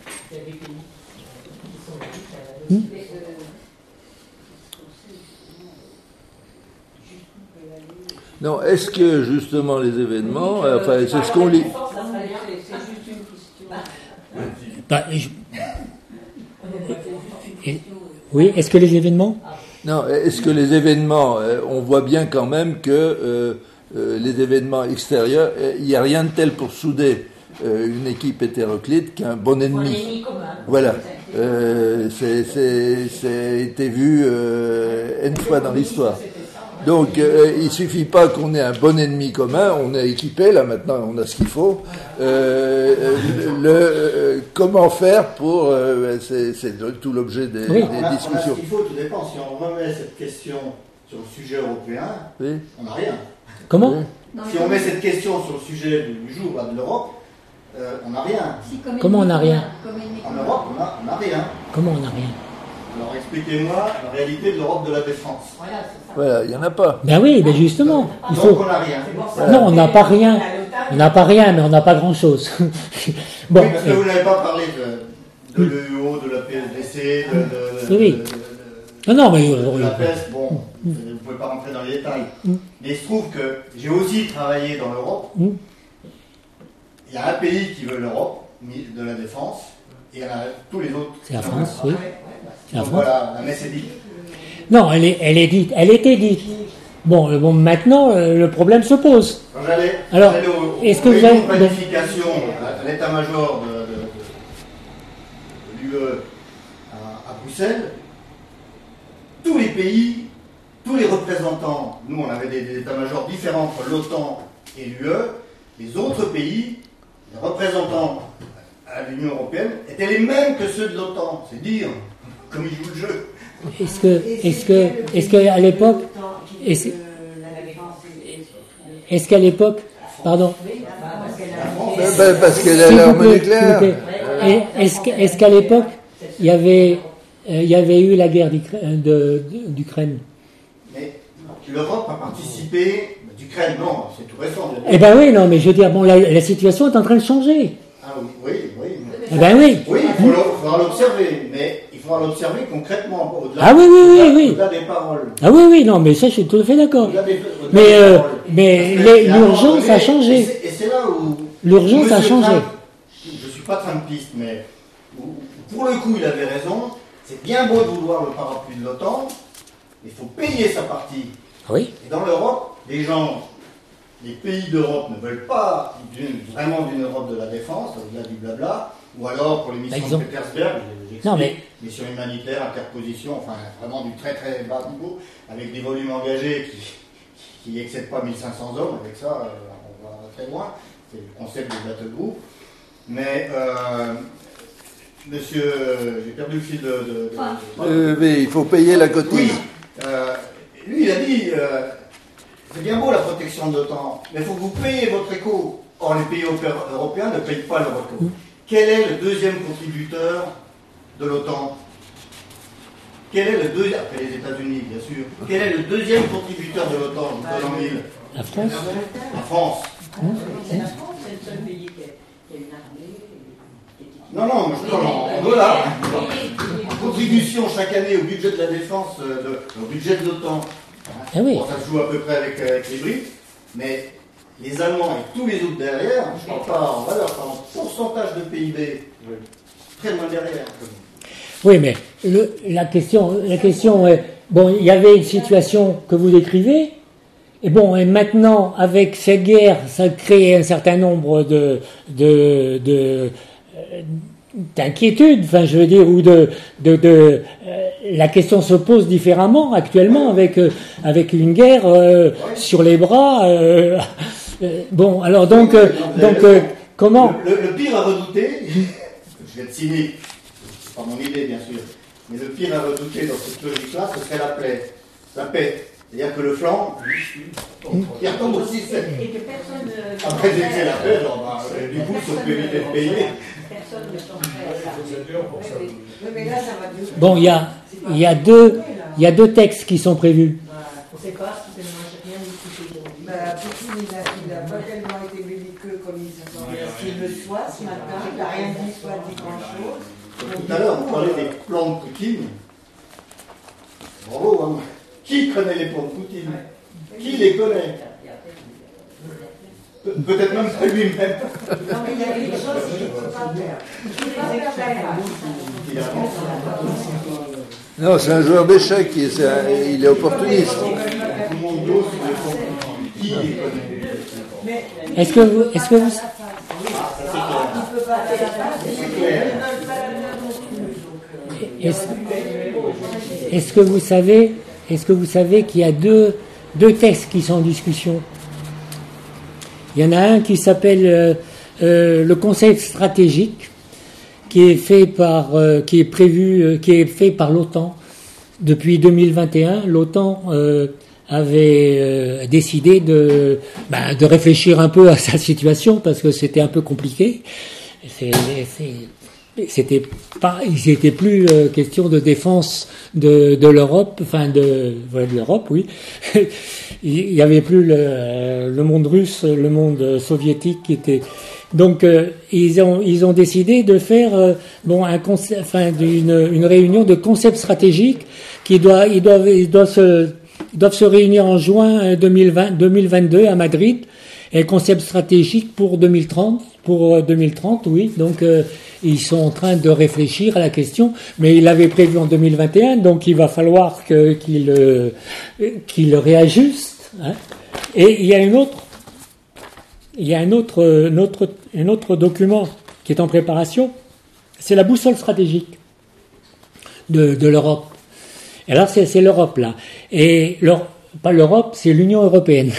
Non, est-ce que justement les événements, enfin, c'est ce qu'on lit. Oui, est-ce que les événements? Non, est-ce que les événements, on voit bien quand même que les événements extérieurs, il n'y a rien de tel pour souder une équipe hétéroclite qu'un bon ennemi. Voilà. C'est été vu N fois dans l'histoire. Donc, il suffit pas qu'on ait un bon ennemi commun, on est équipé, là maintenant, on a ce qu'il faut. Comment faire pour... c'est tout l'objet des discussions. Ce qu'il faut, tout dépend. Si on remet cette question sur le sujet européen, on n'a rien. Comment Si on met cette question sur le sujet du jour, de l'Europe, on n'a rien. Comment on n'a rien? En Europe, on n'a rien. Comment on n'a rien? Alors expliquez-moi la réalité de l'Europe de la défense. Voilà, il n'y en a pas. Ben oui, ben justement. Donc on n'a rien. Non, on n'a pas rien. On n'a pas rien, mais on n'a pas grand-chose. Bon, oui, parce que vous n'avez pas parlé de l'EUO, de la PSDC, oui. Non, mais de la PES. Bon, vous ne pouvez pas rentrer dans les détails. Mais il se trouve que j'ai aussi travaillé dans l'Europe. Il y a un pays qui veut l'Europe de la défense, et il y en a tous les autres. C'est la France, oui. Donc voilà, la messe est dite. Non, elle est dite. Elle était dite. Bon, maintenant, le problème se pose. Quand j'allais est-ce que vous avez planification à l'état-major de l'UE à Bruxelles, tous les pays, tous les représentants, nous on avait des états-majors différents entre l'OTAN et l'UE, les autres pays, les représentants à l'Union européenne, étaient les mêmes que ceux de l'OTAN. C'est dire, comme ils jouent le jeu. Est-ce qu'à l'époque, pardon, parce qu'elle a l'arme nucléaire. Est-ce qu'à l'époque, il y avait eu la guerre d'Ukraine? Mais l'Europe a participé. D'Ukraine, non, c'est tout récent. Eh ben oui, non, mais je veux dire, bon, la situation est en train de changer. Ah oui. Eh ben oui. Oui, il faudra l'observer, mais il faudra l'observer concrètement, au-delà, oui. au-delà des paroles. Ah oui, non, mais ça, je suis tout à fait d'accord. Mais l'urgence a changé. Et c'est là où l'urgence a changé. Je ne suis pas trumpiste, mais pour le coup, il avait raison. C'est bien beau de vouloir le parapluie de l'OTAN, mais il faut payer sa partie. Oui. Et dans l'Europe, les pays d'Europe ne veulent pas vraiment d'une Europe de la défense, au-delà du blabla, ou alors pour les missions de Petersberg, mission humanitaire, interposition, enfin vraiment du très très bas niveau, avec des volumes engagés qui n'excèdent pas 1500 hommes. Avec ça, on va très loin. C'est le concept du battle group. Mais monsieur, j'ai perdu le fil mais il faut payer la cotise. Oui. Lui, il a dit, c'est bien beau la protection de l'OTAN, mais il faut que vous payiez votre écho. Or, les pays européens ne payent pas leur écho. Quel est le deuxième contributeur de l'OTAN? Quel est le deuxième, après les États-Unis, bien sûr, quel est le deuxième contributeur de l'OTAN? Je vous donne en mille. La France. La France. C'est la France, c'est le seul pays qui a une armée. Non, je parle en dollars. Contribution chaque année au budget de la défense, au budget de l'OTAN. Ah oui. Bon, ça se joue à peu près avec les Brites, mais les Allemands et tous les autres derrière, je ne parle pas en valeur, je parle en pourcentage de PIB, très loin derrière. Oui, mais la question est, bon, il y avait une situation que vous décrivez, et bon, et maintenant, avec cette guerre, ça crée un certain nombre d'inquiétudes, enfin, je veux dire, ou la question se pose différemment actuellement avec une guerre sur les bras. Bon, alors donc comment le pire à redouter, je vais être cynique, c'est pas mon idée bien sûr, mais le pire à redouter dans cette logique-là, ce serait la paix. C'est-à-dire que le flanc, il retombe aussi. Et que personne. Après, c'est la paix, du coup, si on peut éviter de payer. Personne ne s'en fait. Bon, il y a deux textes qui sont prévus. On ne sait pas, j'ai rien discuté. Poutine, il n'a pas tellement été belliqueux comme il le soit ce matin. Il n'a rien dit, soit dit grand-chose. Tout à l'heure, on parlait des plans de Poutine. Bravo, hein. Qui connaît les plans de Poutine? Qui les connaît? Peut-être même pas lui-même. Non, mais il y a des choses qu'il ne faut pas faire. Non, c'est un joueur d'échecs, il est opportuniste. Est-ce que vous Est-ce que vous savez qu'il y a deux deux textes qui sont en discussion. Il y en a un qui s'appelle le Conseil stratégique, qui est fait par l'OTAN. Depuis 2021, l'OTAN avait décidé de réfléchir un peu à sa situation parce que c'était un peu compliqué. C'était plus question de défense de l'Europe, enfin de l'Europe, oui. Il y avait plus le monde russe, le monde soviétique qui était. Donc ils ont décidé de faire une réunion de concept stratégique qui doivent se réunir en juin 2022 à Madrid, et concept stratégique pour 2030, oui. Donc ils sont en train de réfléchir à la question, mais ils l'avaient prévu en 2021, donc il va falloir qu'ils le réajustent. Hein. Et il y a un autre document qui est en préparation, c'est la boussole stratégique de l'Europe. Et alors c'est l'Europe là, et pas l'Europe, c'est l'Union européenne.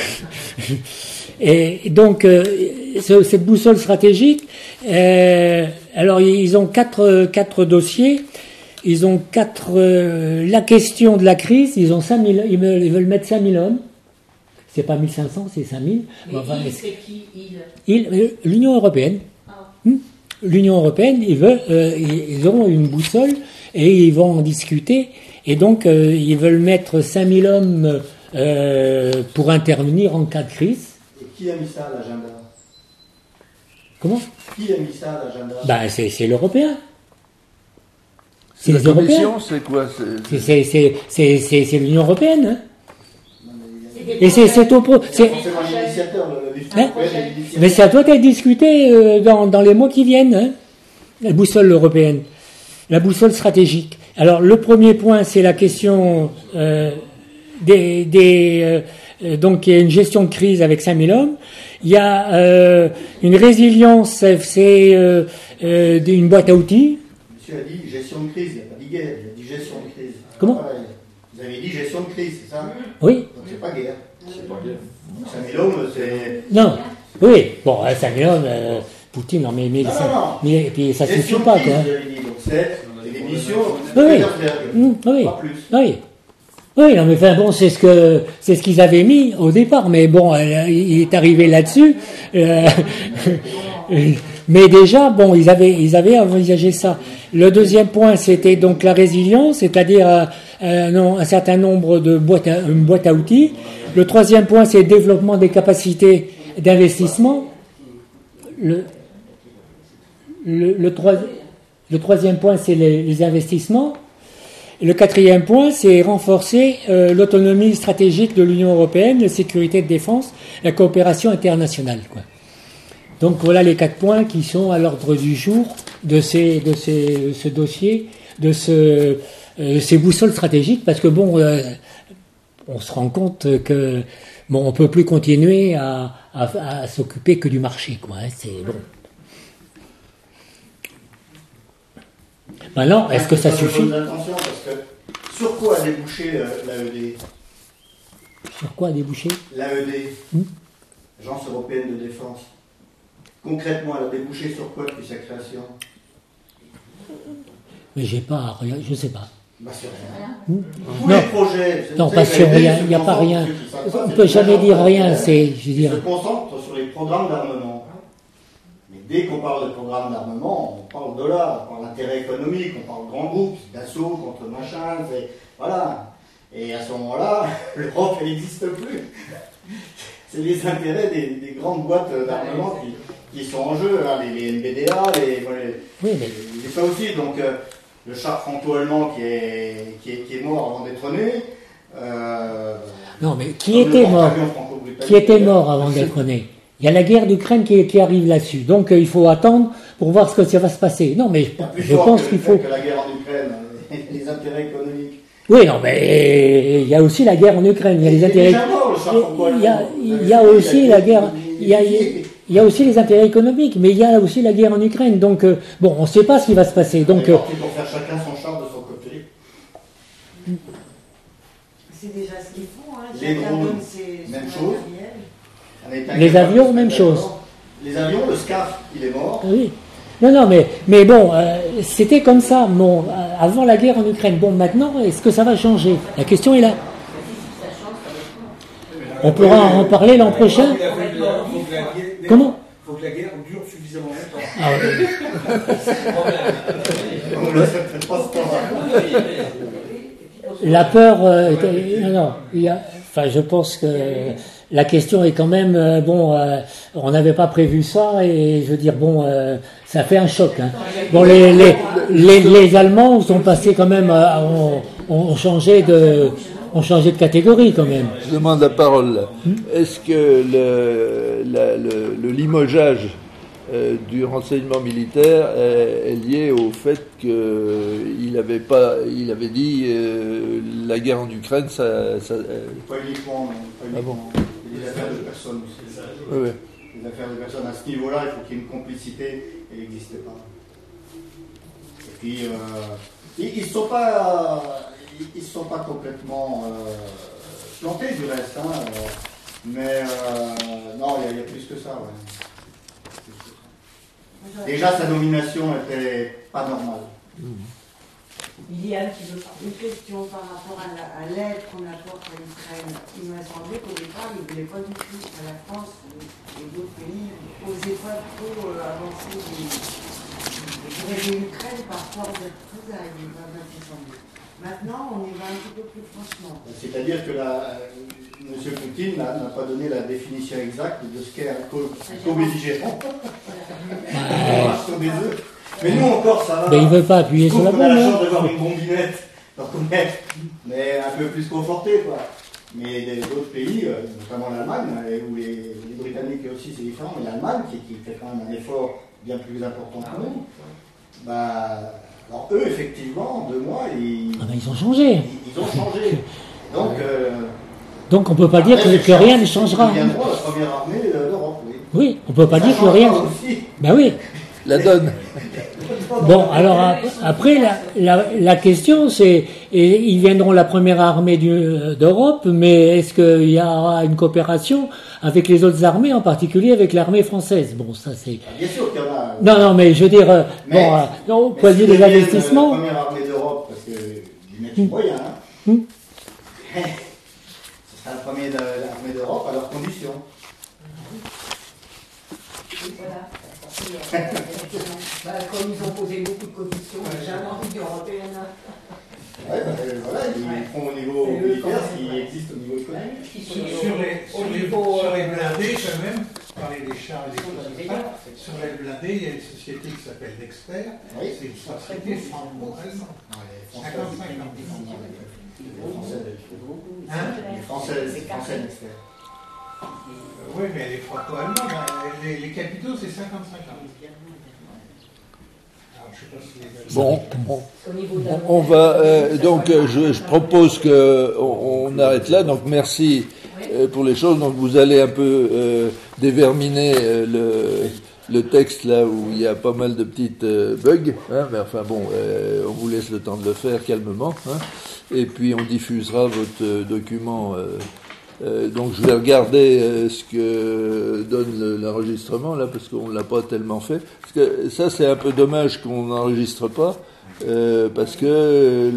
Et donc cette boussole stratégique, alors ils ont quatre dossiers. Ils ont la question de la crise. Ils ont 5000, ils veulent mettre 5000 hommes. C'est pas 1500, c'est 5000. Mais enfin, c'est qui l'Union européenne. Ah. L'Union européenne, ils auront une boussole et ils vont en discuter. Et donc ils veulent mettre 5000 hommes pour intervenir en cas de crise. Et qui a mis ça à l'agenda? Comment? Qui a mis ça à l'agenda? C'est l'Européen. C'est les Européens. C'est quoi? C'est l'Union européenne. Hein. Et c'est au pro. C'est l'initiateur. Mais ça doit être discuté dans les mois qui viennent. Hein. La boussole européenne, la boussole stratégique. Alors le premier point, c'est la question donc il y a une gestion de crise avec 5000 hommes. Il y a une résilience, c'est une boîte à outils. Monsieur a dit gestion de crise, il n'a pas dit guerre, il a dit gestion de crise. Comment? Vous avez dit gestion de crise, c'est ça? Oui. Donc c'est pas guerre. C'est pas guerre. 5000 hommes, c'est... Non. Oui. Bon, 5000 hommes, Poutine, non, mais et puis ça suffit pas, quoi. Donc c'est des missions. Oui. Pas plus. Oui. Oui, non, mais enfin bon, c'est ce qu'ils avaient mis au départ, mais bon, il est arrivé là-dessus. Mais déjà, bon, ils avaient envisagé ça. Le deuxième point, c'était donc la résilience, c'est-à-dire un certain nombre de boîtes à outils. Le troisième point, c'est le développement des capacités d'investissement. Le troisième point, c'est les investissements. Et le quatrième point, c'est renforcer l'autonomie stratégique de l'Union européenne, la sécurité de défense, la coopération internationale, quoi. Donc voilà les 4 points qui sont à l'ordre du jour de ce dossier, de ces boussoles stratégiques, parce que bon, on se rend compte que bon, on peut plus continuer à s'occuper que du marché, quoi. Hein, c'est bon. Maintenant, est-ce que ça suffit? Attention, parce que sur quoi a débouché l'AED? Sur quoi a débouché l'AED, Agence européenne de défense. Concrètement, elle a débouché sur quoi depuis sa création? Mais j'ai pas rien, je sais pas. Bah sur rien. Tous les projets. Non, pas sur rien, il n'y a pas rien. On ne peut jamais dire rien, c'est. Je veux dire. Se concentre sur les programmes d'armement. Mais dès qu'on parle de programmes d'armement, on parle dollars, on parle d'intérêt économique, on parle de grands groupes, d'assaut contre machin, voilà. Et à ce moment-là, l'Europe, elle n'existe plus. C'est les intérêts des grandes boîtes d'armement qui sont en jeu, hein, les NBDA, les ça aussi. Donc le char franco-allemand qui est mort avant d'être né. Non, mais qui était mort? Qui était mort avant d'être né? Il y a la guerre d'Ukraine qui arrive là-dessus. Donc il faut attendre pour voir ce que ça va se passer. Non, mais je pense qu'il faut. Que la guerre en Ukraine, les intérêts économiques. Oui, non, mais il y a aussi la guerre en Ukraine. Il y a les intérêts. Il y a aussi la guerre. Il y a aussi les intérêts économiques, mais il y a aussi la guerre en Ukraine. Donc bon, on ne sait pas ce qui va se passer. Donc pour faire chacun son char de son côté. C'est déjà ce qu'ils font, hein. Les Chacun drones, donne son même chose. matériel. Les avions, même chose. Les avions, le SCAF, il est mort. Oui. Non, mais bon, c'était comme ça. Bon, avant la guerre en Ukraine. Bon, maintenant, est-ce que ça va changer? La question est là. On pourra en reparler l'an prochain. Comment? Il faut que la guerre dure suffisamment longtemps. Ah, la peur, non, je pense que la question est quand même, on n'avait pas prévu ça et je veux dire, ça fait un choc. Hein. Bon, les Allemands sont passés quand même, ont changé de catégorie quand même. Je demande la parole là. Est-ce que le limogeage du renseignement militaire est lié au fait qu'il avait dit la guerre en Ukraine, ça Pas uniquement, non. Pas uniquement. bon. Il y a des affaires de personnes aussi. Oui. Les affaires de personnes à ce niveau-là, il faut qu'il y ait une complicité, elle n'existait pas. Et puis, ils ne sont pas complètement plantés du reste, hein, mais non, il y a plus que ça. Ouais. Déjà, sa nomination n'était pas normale. Liliane, qui veut parler. Une question par rapport à l'aide qu'on apporte à l'Ukraine. Il m'a semblé qu'au départ, ils ne voulaient pas du tout, à la France et d'autres pays, n'osaient pas trop avancer pour aider l'Ukraine par force de représailles, il m'a semblé. Maintenant, on y va un petit peu plus franchement. C'est-à-dire que M. Poutine n'a pas donné la définition exacte de ce qu'est un co-belligérant. Mais nous encore, ça va. Mais il ne veut pas appuyer sur la bombe. On a la chance d'avoir une bombinette, donc on est un peu plus conforté, quoi. Mais d'autres pays, notamment l'Allemagne, où les Britanniques aussi c'est différent, mais l'Allemagne, qui fait quand même un effort bien plus important que nous, alors eux, effectivement, 2 mois, ils ont changé. Ils ont changé. Donc on ne peut pas dire que rien ne changera. Ils deviendront la première armée d'Europe, oui. Oui, on ne peut pas dire que rien. Ben oui. La donne. Bon, alors après, la question c'est, ils viendront la première armée d'Europe, mais est-ce qu'il y aura une coopération avec les autres armées, en particulier avec l'armée française? Bon, ça c'est... Bien sûr qu'il y en a. Non, mais je veux dire, au point de vue des investissements... La première armée d'Europe, parce qu'ils mettent les moyens, ce sera la première armée d'Europe à leurs conditions. Voilà. Comme ils ont posé beaucoup de conditions, jamais en Union européenne. Voilà, ils font au niveau militaire ce qui existe au niveau économique. Sur les blindés, quand même, parler des chars et des choses comme ça, sur les blindés, il y a une société qui s'appelle Dexter, c'est une société franco-française. 50-50. Les Français Dexter. Oui, mais les franco-allemands, les capitaux, c'est 50-50. Bon, on va donc je propose que on arrête là. Donc merci pour les choses. Donc vous allez un peu déverminer le texte là où il y a pas mal de petites bugs. Hein, mais enfin bon, on vous laisse le temps de le faire calmement. Hein, et puis on diffusera votre document. Donc je vais regarder ce que donne l'enregistrement là, parce qu'on l'a pas tellement fait. Parce que ça c'est un peu dommage qu'on n'enregistre pas, parce que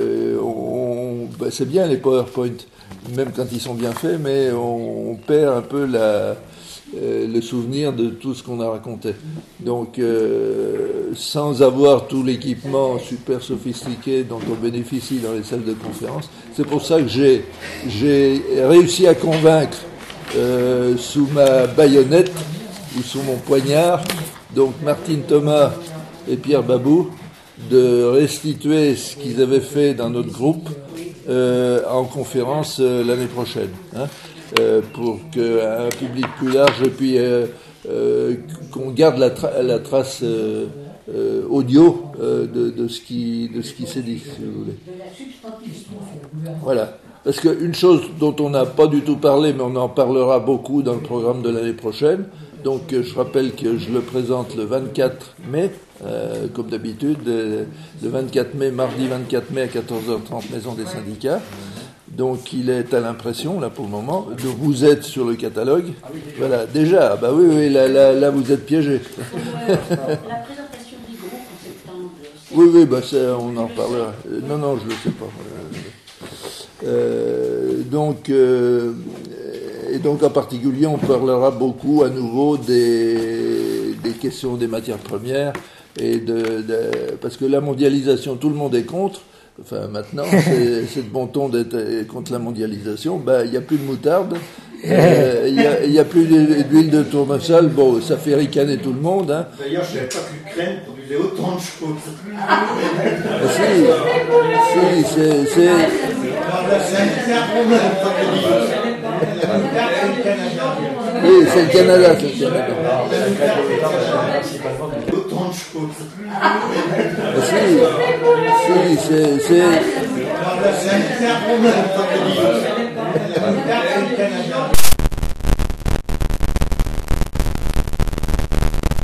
c'est bien les PowerPoint, même quand ils sont bien faits, mais on perd un peu le souvenir de tout ce qu'on a raconté. Donc sans avoir tout l'équipement super sophistiqué dont on bénéficie dans les salles de conférence, c'est pour ça que j'ai réussi à convaincre sous ma baïonnette ou sous mon poignard, donc Martine Thomas et Pierre Babou, de restituer ce qu'ils avaient fait dans notre groupe en conférence l'année prochaine, hein, pour qu'un public plus large, et puis qu'on garde la trace audio de ce qui s'est dit, si vous voulez. Voilà. Parce qu'une chose dont on n'a pas du tout parlé, mais on en parlera beaucoup dans le programme de l'année prochaine, donc je rappelle que je le présente le 24 mai, comme d'habitude, le 24 mai, mardi 24 mai à 14h30, Maison des syndicats. Donc il est à l'impression, là pour le moment. Donc vous êtes sur le catalogue. Voilà, déjà, bah oui, là vous êtes piégé. La présentation du groupe en septembre. Oui, bah ça, on en parlera. Non, je ne le sais pas. Et donc en particulier, on parlera beaucoup à nouveau des questions des matières premières et parce que la mondialisation, tout le monde est contre. Enfin, maintenant, c'est de bon ton d'être contre la mondialisation. Ben, il n'y a plus de moutarde, il n'y a plus d'huile de tournesol. Bon, ça fait ricaner tout le monde. Hein. D'ailleurs, je n'avais pas que l'Ukraine produisait autant de choses. Oui, c'est le Canada, Autant de choses. C'est